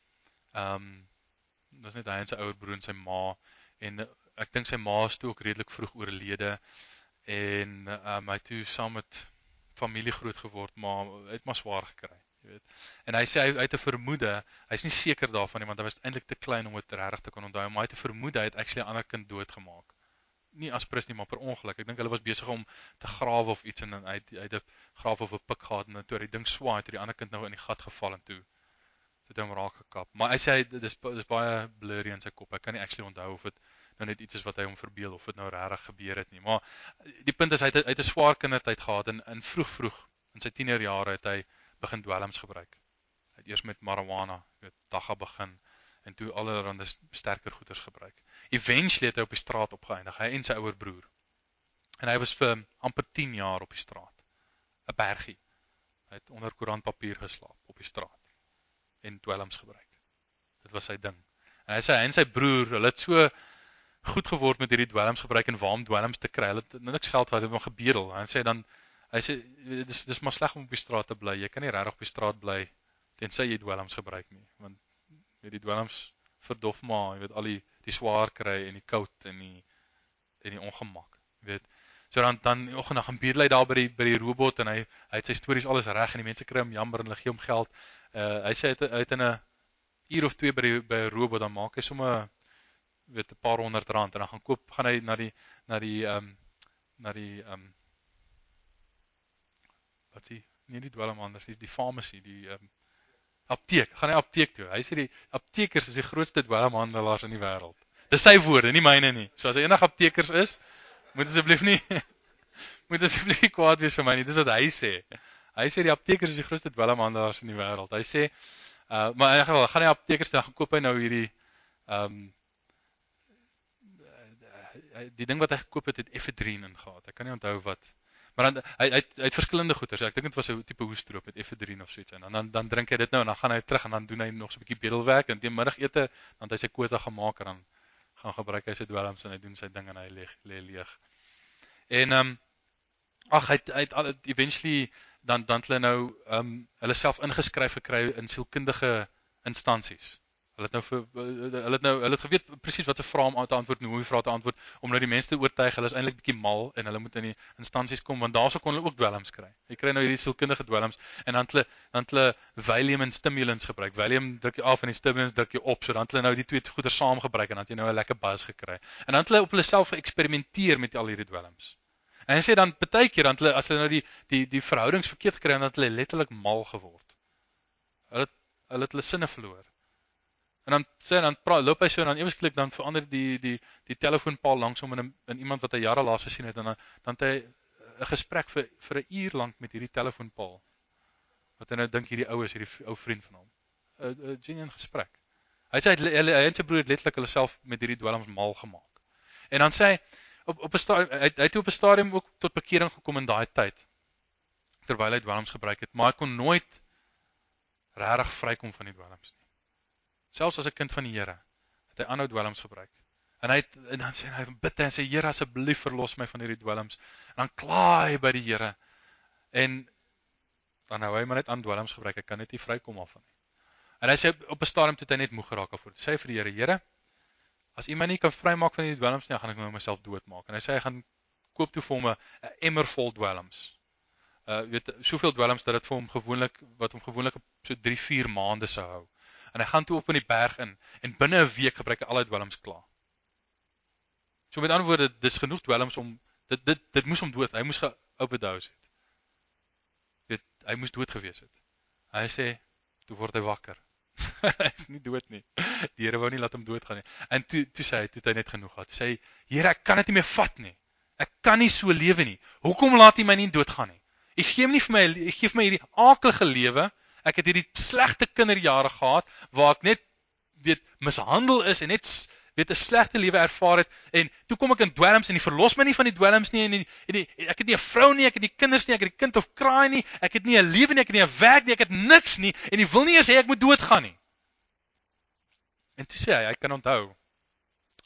[SPEAKER 1] Dis net hy en sy ouer broer en sy ma en ek dink sy ma is toe ook redelik vroeg oorlede en hy het toe saam met familie groot geword, maar hy het maar swaar gekry, jy weet. En hy sê hy het 'n vermoede, hy's nie seker daarvan nie, want hy was eintlik te klein om dit regtig te kon onthou, maar hy het 'n vermoede hy het actually 'n ander kind doodgemaak. Nie aspres nie, maar per ongeluk. Ek dink hulle was besig om te grawe of iets en hy het 'n graaf of 'n pik gehad en toe hy die ding swaai het die ander kind nou in die gat geval en toe het hom raak gekap. Maar hy sê dis baie blurry in sy kop. Hy kan nie actually onthou of dit nou net iets is wat hy hom verbeel of dit nou regtig gebeur het nie. Maar die punt is hy het 'n swaar kindertyd gehad en vroeg in sy tienerjare het hy begin dwelms gebruik. Hy het eers met marijuana, weet, dagga begin en toe allerhande sterker goeders gebruik. Eventually het hy op die straat opgeëindig, hy en sy ouer broer. En hy was vir amper 10 jaar op die straat. 'n Bergie. Hy het onder koerantpapier geslaap op die straat en dwelms gebruik. Dit was sy ding. En hy sê hy en sy broer, hulle het so goed geword met hierdie dwelms gebruik en waar om dwelms te kry. Hulle het niks geld gehad, hulle het hom gebedel. Hy sê dis maar sleg om op die straat te bly. Jy kan nie regtig op die straat bly tensy jy dwelms gebruik nie, want weet die dwelms verdof maar, jy weet al die swaar kry en die koud en die ongemak, weet. So dan die oggend gaan bedel hy daar by die robot en hy het sy stories alles reg en die mense kry hom jammer en hulle gee hom geld. Hy sê hy het in 'n uur of 2 by 'n robot dan maak hy sommer weet 'n paar R100 en dan gaan hy na die wat sê nie die dwelm anders nie, die farmasie, die apteek, gaan hy apteek toe. Hy sê die aptekers is die grootste dwelmhandelaars in die wêreld. Dis sy woorde, nie myne nie. So as hy enige aptekers is, moet asseblief nie kwaad wees vir my nie. Dis wat hy sê. Hy sê die aptekers is die grootste dwelmhandelaars in die wêreld. Hy sê maar in geval gaan hy aptekers toe, dan koop hy nou hierdie die ding wat hy gekoop het efedrine in gehad. Ek kan nie onthou wat. Maar dan hy het verskillende goeders. Ek dink dit was 'n tipe hoestroop met efedrine of so iets en dan drink hy dit nou en dan gaan hy terug en dan doen hy nog so 'n bietjie bedelwerk en teen middagete dan het hy sy kwota gemaak en dan gaan gebruik hy sy dwelms en hy doen sy ding en hy lê leeg. En hy het eventually dan hulle nou hulle self ingeskryf gekry in sielkundige instansies. Hulle het geweet presies wat se vrae om te antwoord en hoe die vrae te antwoord om nou die mense te oortuig hulle is eintlik bietjie mal en hulle moet in die instansies kom want daarso kon hulle ook dwelms kry. Jy kry nou hierdie sielkundige dwelms en dan hulle Valium en stimulants gebruik. Valium druk jy af en die stimulants druk jy op, so dan hulle nou die twee goeie saam gebruik en dan het jy nou 'n lekker buzz gekry. En dan hulle op hulle self geëksperimenteer met al hierdie dwelms. En hy sê dan partykeer dan as hulle nou die verhoudings verkeerd gekry en dan hulle letterlik mal geword. Hulle het hulle sinne verloor. En dan loop hy so en dan ewesklik dan verander die telefoonpaal langsom in iemand wat hy jare laas gesien het en dan het hy 'n gesprek vir 'n uur lank met hierdie telefoonpaal. Wat hy nou dink hierdie ou is hierdie ou vriend van hom. 'n genuine gesprek. Hy sê hy en sy broer het letterlik hulle self met hierdie dwelms mal gemaak. En dan sê hy op 'n stadium hy het op 'n stadium ook tot bekering gekom in daai tyd terwyl hy dwelms gebruik het, maar hy kon nooit regtig vrykom van die dwelms nie. Selfs as 'n kind van die Here het hy aanhou dwelms gebruik. En dan sê hy bid en sê Here asseblief verlos my van hierdie dwelms. En dan kla hy by die Here. En dan hou hy maar net aan dwelms gebruik. Hy kan net nie vrykom af van nie. En hy sê op 'n stadium toe hy net moeg geraak daarvoor. Hy sê vir die Here, Here, as U my nie kan vrymaak van hierdie dwelms nie, dan gaan ek myself doodmaak. En hy sê hy gaan koop toe vir hom 'n emmer vol dwelms. Weet soveel dwelms dat dit vir hom gewoonlik so 3-4 maande sou hou. En hy gaan toe op in die berg in en binne 'n week gebruik hy al die dwelms klaar. So met ander woorde, dis genoeg dwelms om dit moes hom dood. Hy moes ge-overdose het. Weet, hy moes dood gewees het. Hy sê toe word hy wakker. Hy is nie dood nie. Die Here wou nie laat hom doodgaan nie. En toe sê hy net genoeg gehad. Toe sê hy, Here, ek kan dit nie meer vat nie. Ek kan nie so lewe nie. Hoekom laat U my nie doodgaan nie? U gee my hierdie aaklige lewe. Ek het hierdie slegte kinderjare gehad waar ek net weet mishandel is en net weet 'n slegte lewe ervaar het en toe kom ek in dwelms en die verlos my nie van die dwelms nie en ek het nie 'n vrou nie, ek het nie kinders nie, ek het die kind of kraai nie, ek het nie 'n lewe nie, ek het nie 'n werk nie, ek het niks nie en jy wil nie eens hê ek moet doodgaan nie. En toe sê hy kan onthou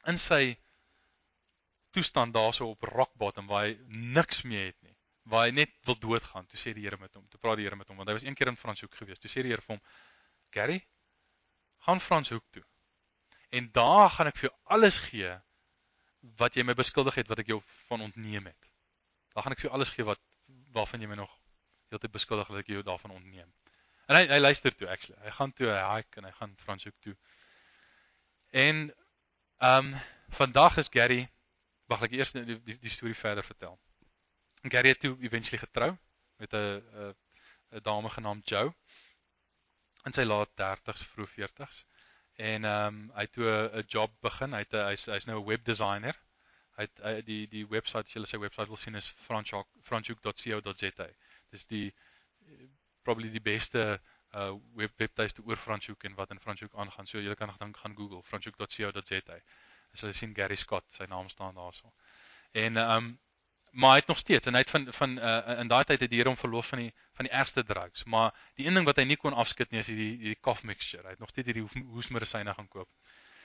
[SPEAKER 1] in sy toestand daarso op rock bottom, waar hy niks meer het nie, waar hy net wil doodgaan, toe sê die Here met hom, toe praat die Here met hom, want hy was een keer in Franshoek gewees, toe sê die Here vir hom, Gary, gaan Franshoek toe, en daar gaan ek vir jou alles gee, wat jy my beskuldig het, wat ek jou van ontneem het. Daar gaan ek vir jou alles gee, waarvan jy my nog heeltyd beskuldig, dat ek jou daarvan ontneem. En hy luister toe, actually, hy gaan toe, hy hike, en hy gaan Franshoek toe. En, vandag is Gary, mag ek eers die storie verder vertel. Gary het toe eventually getrou, met 'n dame genaamd Jo, in sy laat 30s, vroeg 40s, en hy het toe 'n job begin, hy's nou 'n webdesigner, die website, as julle sy website wil sien, is franschhoek.co.za, dis probably die beste webtuiste oor Franschhoek en wat in Franschhoek aangaan, so julle kan dan gaan Google, franschhoek.co.za, as julle sien Gary Scott, sy naam staan daarso, en maar hy het nog steeds, en hy het in daai tyd het die Here hom verlos van die ergste drugs, maar die een ding wat hy nie kon afskit nie, is die cough mixture, hy het nog steeds hierdie hoesmedisyne gaan koop.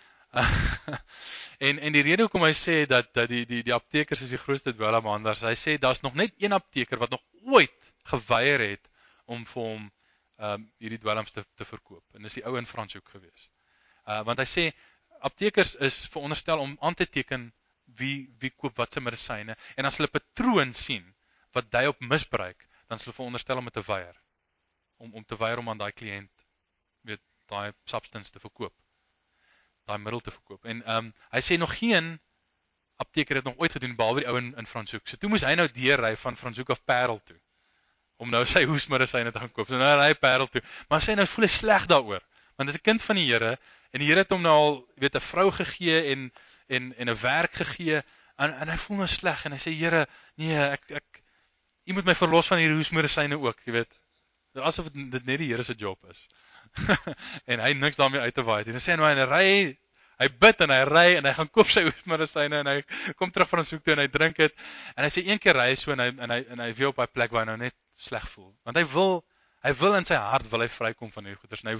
[SPEAKER 1] en die rede hoekom hy sê dat die aptekers is die grootste dwelmhandelaars, hy sê daar's nog net een apteker wat nog ooit geweier het om vir hom hierdie dwelms te verkoop, en dis die ou in Franshoek gewees. Want hy sê aptekers is veronderstel om aan te teken wie koop wat se medisyne, en as hulle patroon sien wat dui op misbruik, dan is hulle veronderstel om te weier, om te weier om aan daai kliënt daai substance te verkoop, daai middel te verkoop. En hy sê nog geen apteker het nog ooit gedoen, behalwe die ou in Franshoek. So toe moes hy nou deurry van Franshoek af Parel toe, om nou sy hoesmedisyne te gaan koop. So nou ry hy Parel toe, maar hy sê nou voel hy sleg daaroor, want hy is 'n kind van die Here, en die Here het hom nou al, 'n vrou gegee en 'n werk gegee, en hy voel nou sleg, en hy sê, Here, nee, jy moet my verlos van hierdie hoesmedisyne ook, asof dit net die Here se job is. En hy niks daarmee uit te waai. En hy sê nou, hy bid en hy ry, en hy gaan koop sy hoesmedisyne, en hy kom terug van Franshoek toe, en hy drink dit, en hy sê een keer ry so, en hy weer op daai plek waar hy nou net sleg voel, want hy wil in sy hart, wil hy vrykom van hierdie goeders, en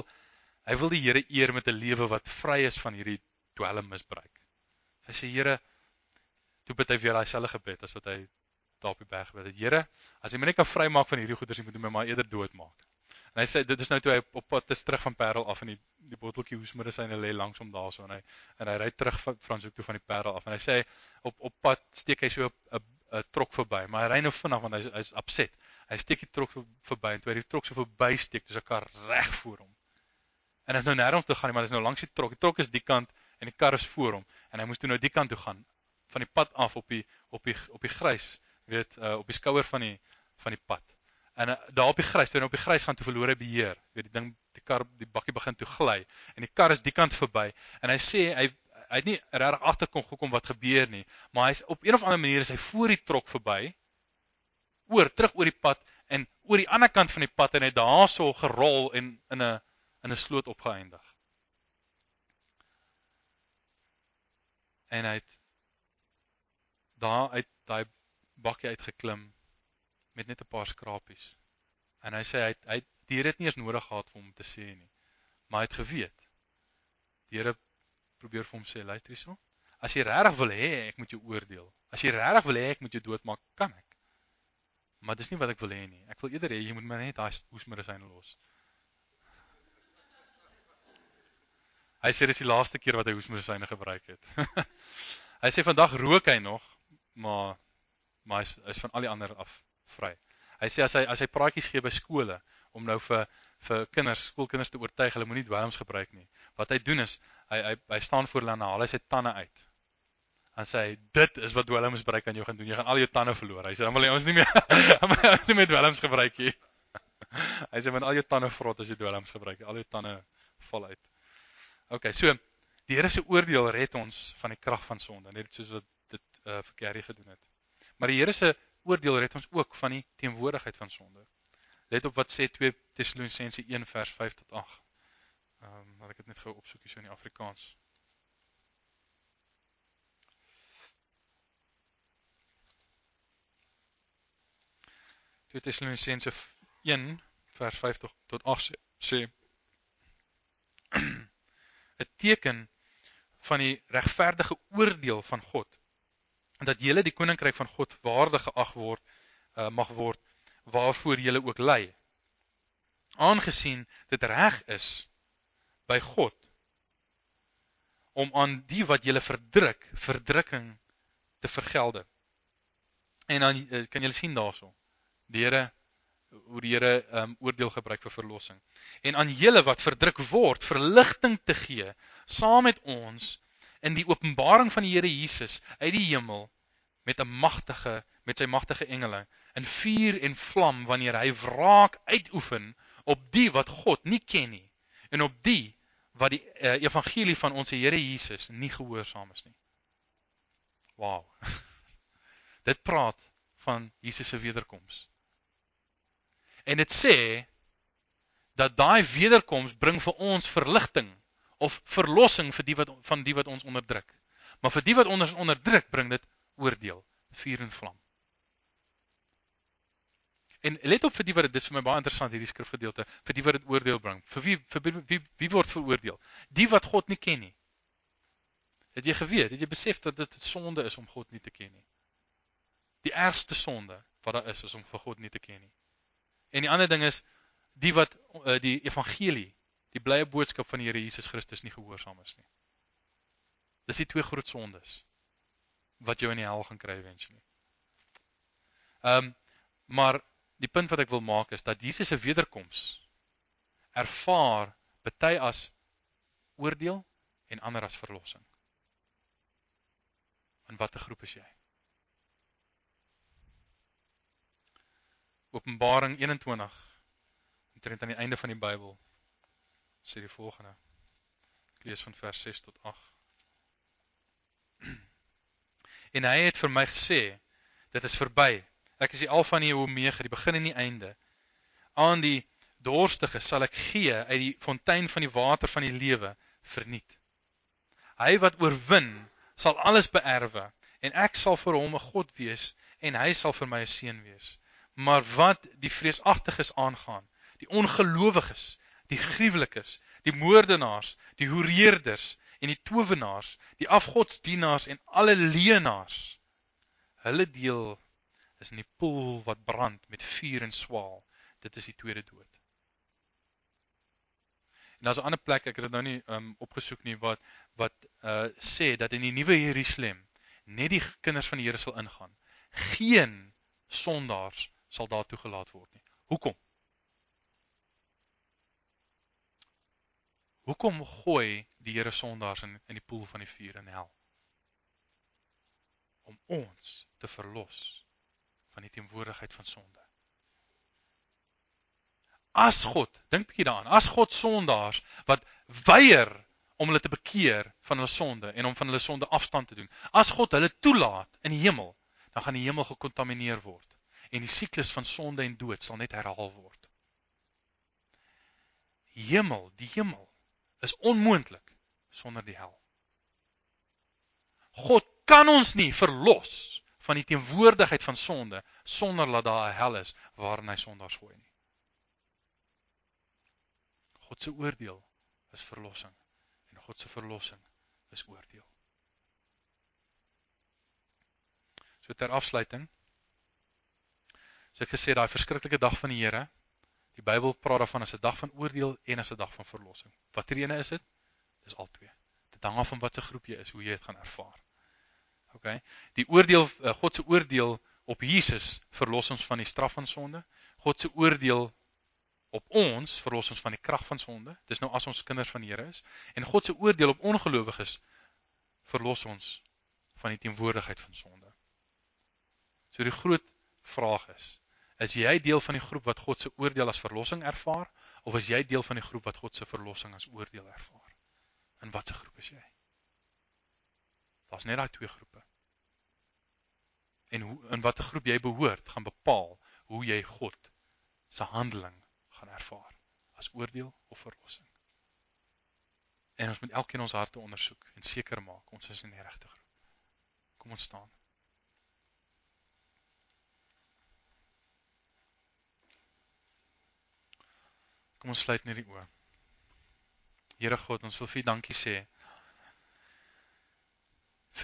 [SPEAKER 1] hy wil die Here eer met 'n lewe wat vry is van hierdie dwelmmisbruik. Hy sê, Here, toe bid hy weer daai selfde gebed as wat hy daar op die berg gebid het. Here, as jy my net kan vrymaak van hierdie goeders, jy moet my maar eerder doodmaak. En hy sê, dit is nou toe hy op pad is terug van Parel af, en die botteltjie hoesmedisyne lê langs hom daarso, en hy ry terug van Franshoek toe van die Parel af, en hy sê, op pad steek hy so 'n trok verby, maar hy ry nou vinnig, want hy is upset. Hy steek die trok verby, en toe hy die trok so verby steek, dis 'n kar reg voor hom. En hy is nou nêrens toe gaan nie, maar hy is nou langs die trok is die kant, en die kar is voor hom, en hy moes toe nou die kant toe gaan, van die pad af, op die grys, op die skouer van die pad. En daar op die grys, toe op die grys gaan, toe verloor hy beheer, die bakkie begin toe gly, en die kar is die kant verby, en hy sê, hy het nie regtig agtergekom wat gebeur nie, maar hy is op een of ander manier, is hy voor die trok verby, terug oor die pad, en oor die ander kant van die pad, en hy daar so gerol, en in 'n sloot opgeëindig. En hy het daar uit daai bakkie uitgeklim, met net 'n paar skrapies. En hy sê, die Here het nie eens nodig gehad vir hom te sê nie, maar hy het geweet. Die Here probeer vir hom sê, luister hierso, as jy regtig wil hê, ek moet jou oordeel, as jy regtig wil hê, ek moet jou doodmaak, kan ek. Maar dis nie wat ek wil hê nie, ek wil eerder hê, jy moet my net daai hoesmedisyne los. Hy sê, dis die laaste keer wat hy hoesmedisyne gebruik het. Hy sê, vandag rook hy nog, maar hy is van al die ander af vry. Hy sê, as hy praatjies gee by skole, om nou vir skoolkinders te oortuig, hulle moenie dwelms gebruik nie. Wat hy doen is, hy staan voor hulle, en haal hy sy tande uit. En sê hy, dit is wat dwelmmisbruik aan jou gaan doen, jy gaan al jou tande verloor. Hy sê, dan wil hy ons nie meer dwelms gebruik nie. Hy sê, want al jou tande vrot as jy dwelms gebruik, al jou tande val uit. Ok, so, die Here se oordeel red ons van die krag van sonde, net soos wat dit vir Gary gedoen het. Maar die Here se oordeel red ons ook van die teenwoordigheid van sonde. Let op wat sê 2 Tessalonisense 1 vers 5 tot 8. Laat ek dit net gou opsoek hier so in die Afrikaans. Tessalonisense 1 vers 5 tot 8 sê 'n teken van die regverdige oordeel van God, dat julle die koninkryk van God waardig geag word, mag word, waarvoor julle ook ly. Aangesien dit reg is by God, om aan die wat julle verdruk, verdrukking te vergelde. En dan kan julle sien daarso, hoe die Here oordeel gebruik vir verlossing. En aan julle wat verdruk word, verligting te gee, saam met ons, in die openbaring van die Here Jesus, uit die hemel, met sy magtige engele, in vuur en vlam, wanneer hy wraak uitoefen, op die wat God nie ken nie, en op die wat die evangelie van ons Here Jesus nie gehoorsaam is nie. Wow. Dit praat van Jesus se wederkoms. En dit sê, dat daai wederkoms bring vir ons verligting, of verlossing van die wat ons onderdruk. Maar vir die wat ons onderdruk, bring dit oordeel, vuur en vlam. En let op vir die wat, dit is vir my baie interessant hierdie skrifgedeelte, vir die wat dit oordeel bring. Vir wie word veroordeel? Die wat God nie ken nie. Het jy geweet, het jy besef dat dit sonde is om God nie te ken nie? Die ergste sonde wat daar is om vir God nie te ken nie. En die ander ding is, die wat die evangelie, die blye boodskap van die Here Jesus Christus nie gehoorsaam is nie. Dis die twee groot sondes, wat jou in die hel gaan kry eventually. Maar die punt wat ek wil maak is, dat Jesus se wederkoms ervaar party as oordeel en ander as verlossing. In watter groep is jy? Openbaring 21, omtrent aan die einde van die Bybel, sê die volgende. Ek lees van vers 6 tot 8. En hy het vir my gesê, dit is verby. Ek is die Alfa en die Omega, die begin en die einde. Aan die dorstige sal ek gee uit die fontein van die water van die lewe verniet. Hy wat oorwin, sal alles beerwe, en ek sal vir hom 'n God wees, en hy sal vir my 'n seun wees. Maar wat die vreesagtiges aangaan, die ongelowiges, die gruwelikes, die moordenaars, die hoereerders en die towenaars, die afgodsdienaars en alle leenaars, hulle deel is in die poel wat brand met vuur en swaal. Dit is die tweede dood. En daar's 'n ander plek, ek het dit nou nie opgesoek nie, wat sê dat in die nuwe Jerusalem net die kinders van die Here sal ingaan. Geen sondaars sal daar toegelaat word nie. Hoekom? Hoekom gooi die Here sondaars in die poel van die vuur in hel? Om ons te verlos van die teenwoordigheid van sonde. As God, dink bietjie daaraan, as God sondaars wat weier om hulle te bekeer van hulle sonde en om van hulle sonde afstand te doen, as God hulle toelaat in die hemel, dan gaan die hemel gekontamineer word en die siklus van sonde en dood sal net herhaal word. Die hemel is onmoontlik sonder die hel. God kan ons nie verlos van die teenwoordigheid van sonde sonder dat daar 'n hel is waarin hy sondaars gooi nie. God se oordeel is verlossing en God se verlossing is oordeel. So ter afsluiting, so ek gesê, daai verskriklike dag van die Here, die Bybel praat daarvan as 'n dag van oordeel en as 'n dag van verlossing. Watter ene is dit? Dis al twee. Dit hang af van wat se groep jy is, hoe jy dit gaan ervaar. Okay? Die oordeel, God se oordeel op Jesus verlos ons van die straf van sonde. God se oordeel op ons verlos ons van die krag van sonde. Dis nou as ons kinders van die Here is. En God se oordeel op ongelowiges verlos ons van die teenwoordigheid van sonde. So die groot vraag is jy deel van die groep wat God se oordeel as verlossing ervaar, of is jy deel van die groep wat God se verlossing as oordeel ervaar? In wat se groep is jy? Daar's net daai twee groepe. En in watter groep jy behoort, gaan bepaal hoe jy God se handeling gaan ervaar, as oordeel of verlossing. En ons moet elkeen ons harte ondersoek en seker maak, ons is in die regte groep. Kom ons staan. Kom ons sluit net die oë. Here God, ons wil vir U dankie sê,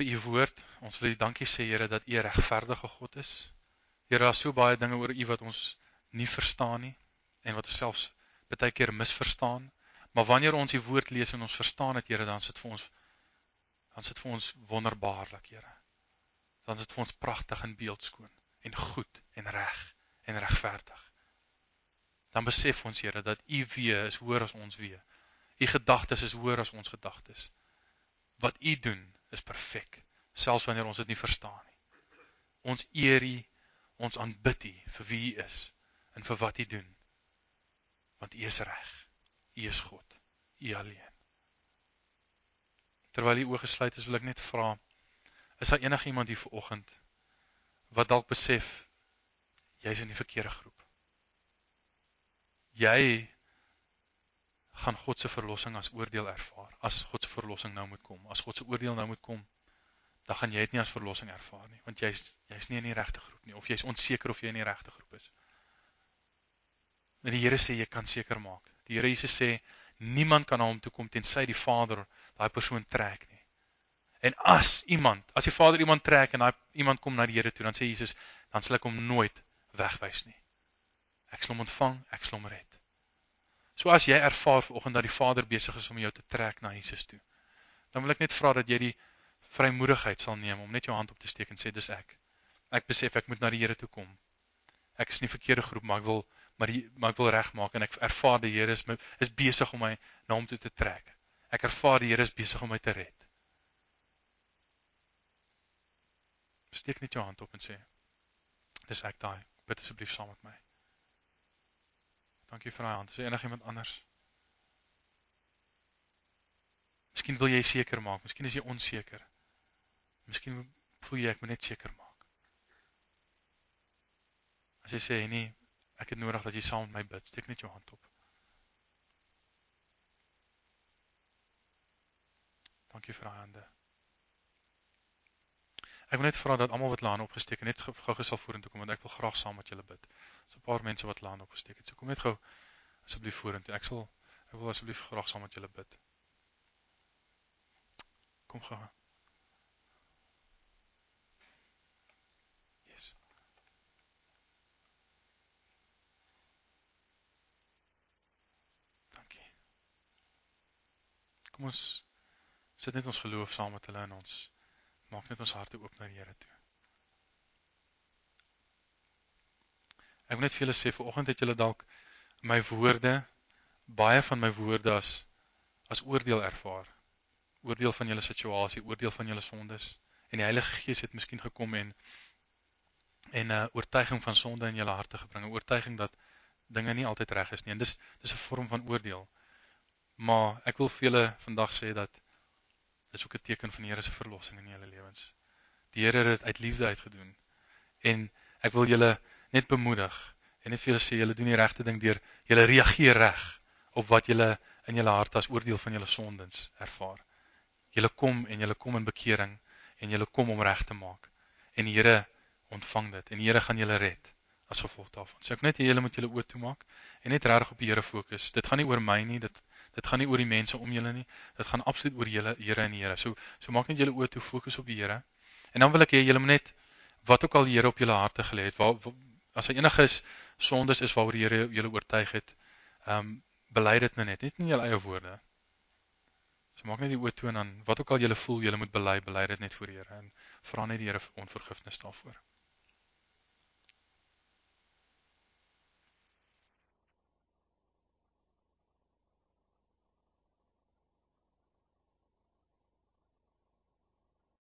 [SPEAKER 1] vir u woord. Ons wil u dankie sê, Here, dat u 'n regverdige God is. Here, daar is so baie dinge oor u wat ons nie verstaan nie en wat ons selfs baie keer misverstaan. Maar wanneer ons die woord lees en ons verstaan dit, Here, dan sit vir ons wonderbaarlik, Here. Dan is dit vir ons pragtig en beeldskoon en goed en reg en regverdig. Dan besef ons, Here, dat u wee is hoër as ons wee. U gedagtes is hoër as ons gedagtes. Wat u doen is perfek, selfs wanneer ons dit nie verstaan nie. Ons eer u, ons aanbid u vir wie u is en vir wat u doen. Want u is reg. U is God. U alleen. Terwyl die oë gesluit is, wil ek net vra, is daar enige iemand hier vanoggend wat dalk besef, jy is in die verkeerde groep? Jy gaan God se verlossing as oordeel ervaar, as God se verlossing nou moet kom. As God se oordeel nou moet kom, dan gaan jy dit nie as verlossing ervaar nie, want jy's nie in die regte groep nie, of jy's onseker of jy in die regte groep is. En die Here sê, jy kan seker maak. Die Here Jesus sê, niemand kan na hom toe kom tensy die Vader daai persoon trek nie. En as die Vader iemand trek en daai iemand kom na die Here toe, dan sê Jesus, dan sal ek hom nooit wegwys nie. Ek sal hom ontvang, ek sal hom red. So as jy ervaar vanoggend dat die Vader besig is om jou te trek na Jesus toe, dan wil ek net vra dat jy die vrymoedigheid sal neem om net jou hand op te steek en sê, dis ek. Ek besef ek moet na die Here toe kom. Ek is in die verkeerde groep, maar ek wil regmaak en ek ervaar die Here is besig om my na hom toe te trek. Ek ervaar die Here is besig om my te red. Steek net jou hand op en sê, dis ek daai, bid asseblief saam met my. Dankie vir daai hand. Is daar enigiemand anders? Miskien wil jy seker maak, miskien is jy onseker. Miskien voel jy ek moet net seker maak. As jy sê, nee, ek het nodig dat jy saam met my bid, steek net jou hand op. Dankie vir daai hande. Ek wil net vra dat almal wat hulle hande opgesteek het, net gou sal vorentoe kom, want ek wil graag saam met julle bid. So 'n paar mense wat hulle hande opgesteek het. So kom net gou asseblief vorentoe. Ek wil asseblief graag saam met julle bid. Kom gou. Yes. Dankie. Kom ons sit net ons geloof saam met hulle en ons maak net ons harte oop na die Here toe. Ek wil net vir julle sê, vanoggend het julle dalk my woorde, baie van my woorde as oordeel ervaar. Oordeel van julle situasie, oordeel van julle sondes. En die Heilige Gees het miskien gekom en 'n oortuiging van sonde in julle harte gebring, 'n oortuiging dat dinge nie altyd reg is nie. En dis 'n vorm van oordeel. Maar ek wil vir julle vandag sê dat dit is ook 'n teken van die Here se verlossing in julle lewens. Die Here het dit uit liefde uitgedoen. En ek wil julle net bemoedig en net vir julle sê, julle doen die regte ding deur julle reageer reg op wat julle in julle hart as oordeel van julle sondes ervaar. Julle kom in bekering en julle kom om reg te maak. En die Here ontvang dit en die Here gaan julle red as gevolg daarvan. So ek net julle moet julle oë toemaak en net regtig op die Here fokus. Dit gaan nie oor my nie, dit gaan nie oor die mense om julle nie. Dit gaan absoluut oor julle, Here en die Here. So maak net julle oë toe, fokus op die Here. En dan wil ek hê julle moet net wat ook al die Here op julle harte gelê het, as daar enige sondes is waaroor die Here julle oortuig het, bely dit net in julle eie woorde. So maak net die oë toe en dan wat ook al julle voel, julle moet bely dit net voor die Here en vra net die Here om vergifnis daarvoor.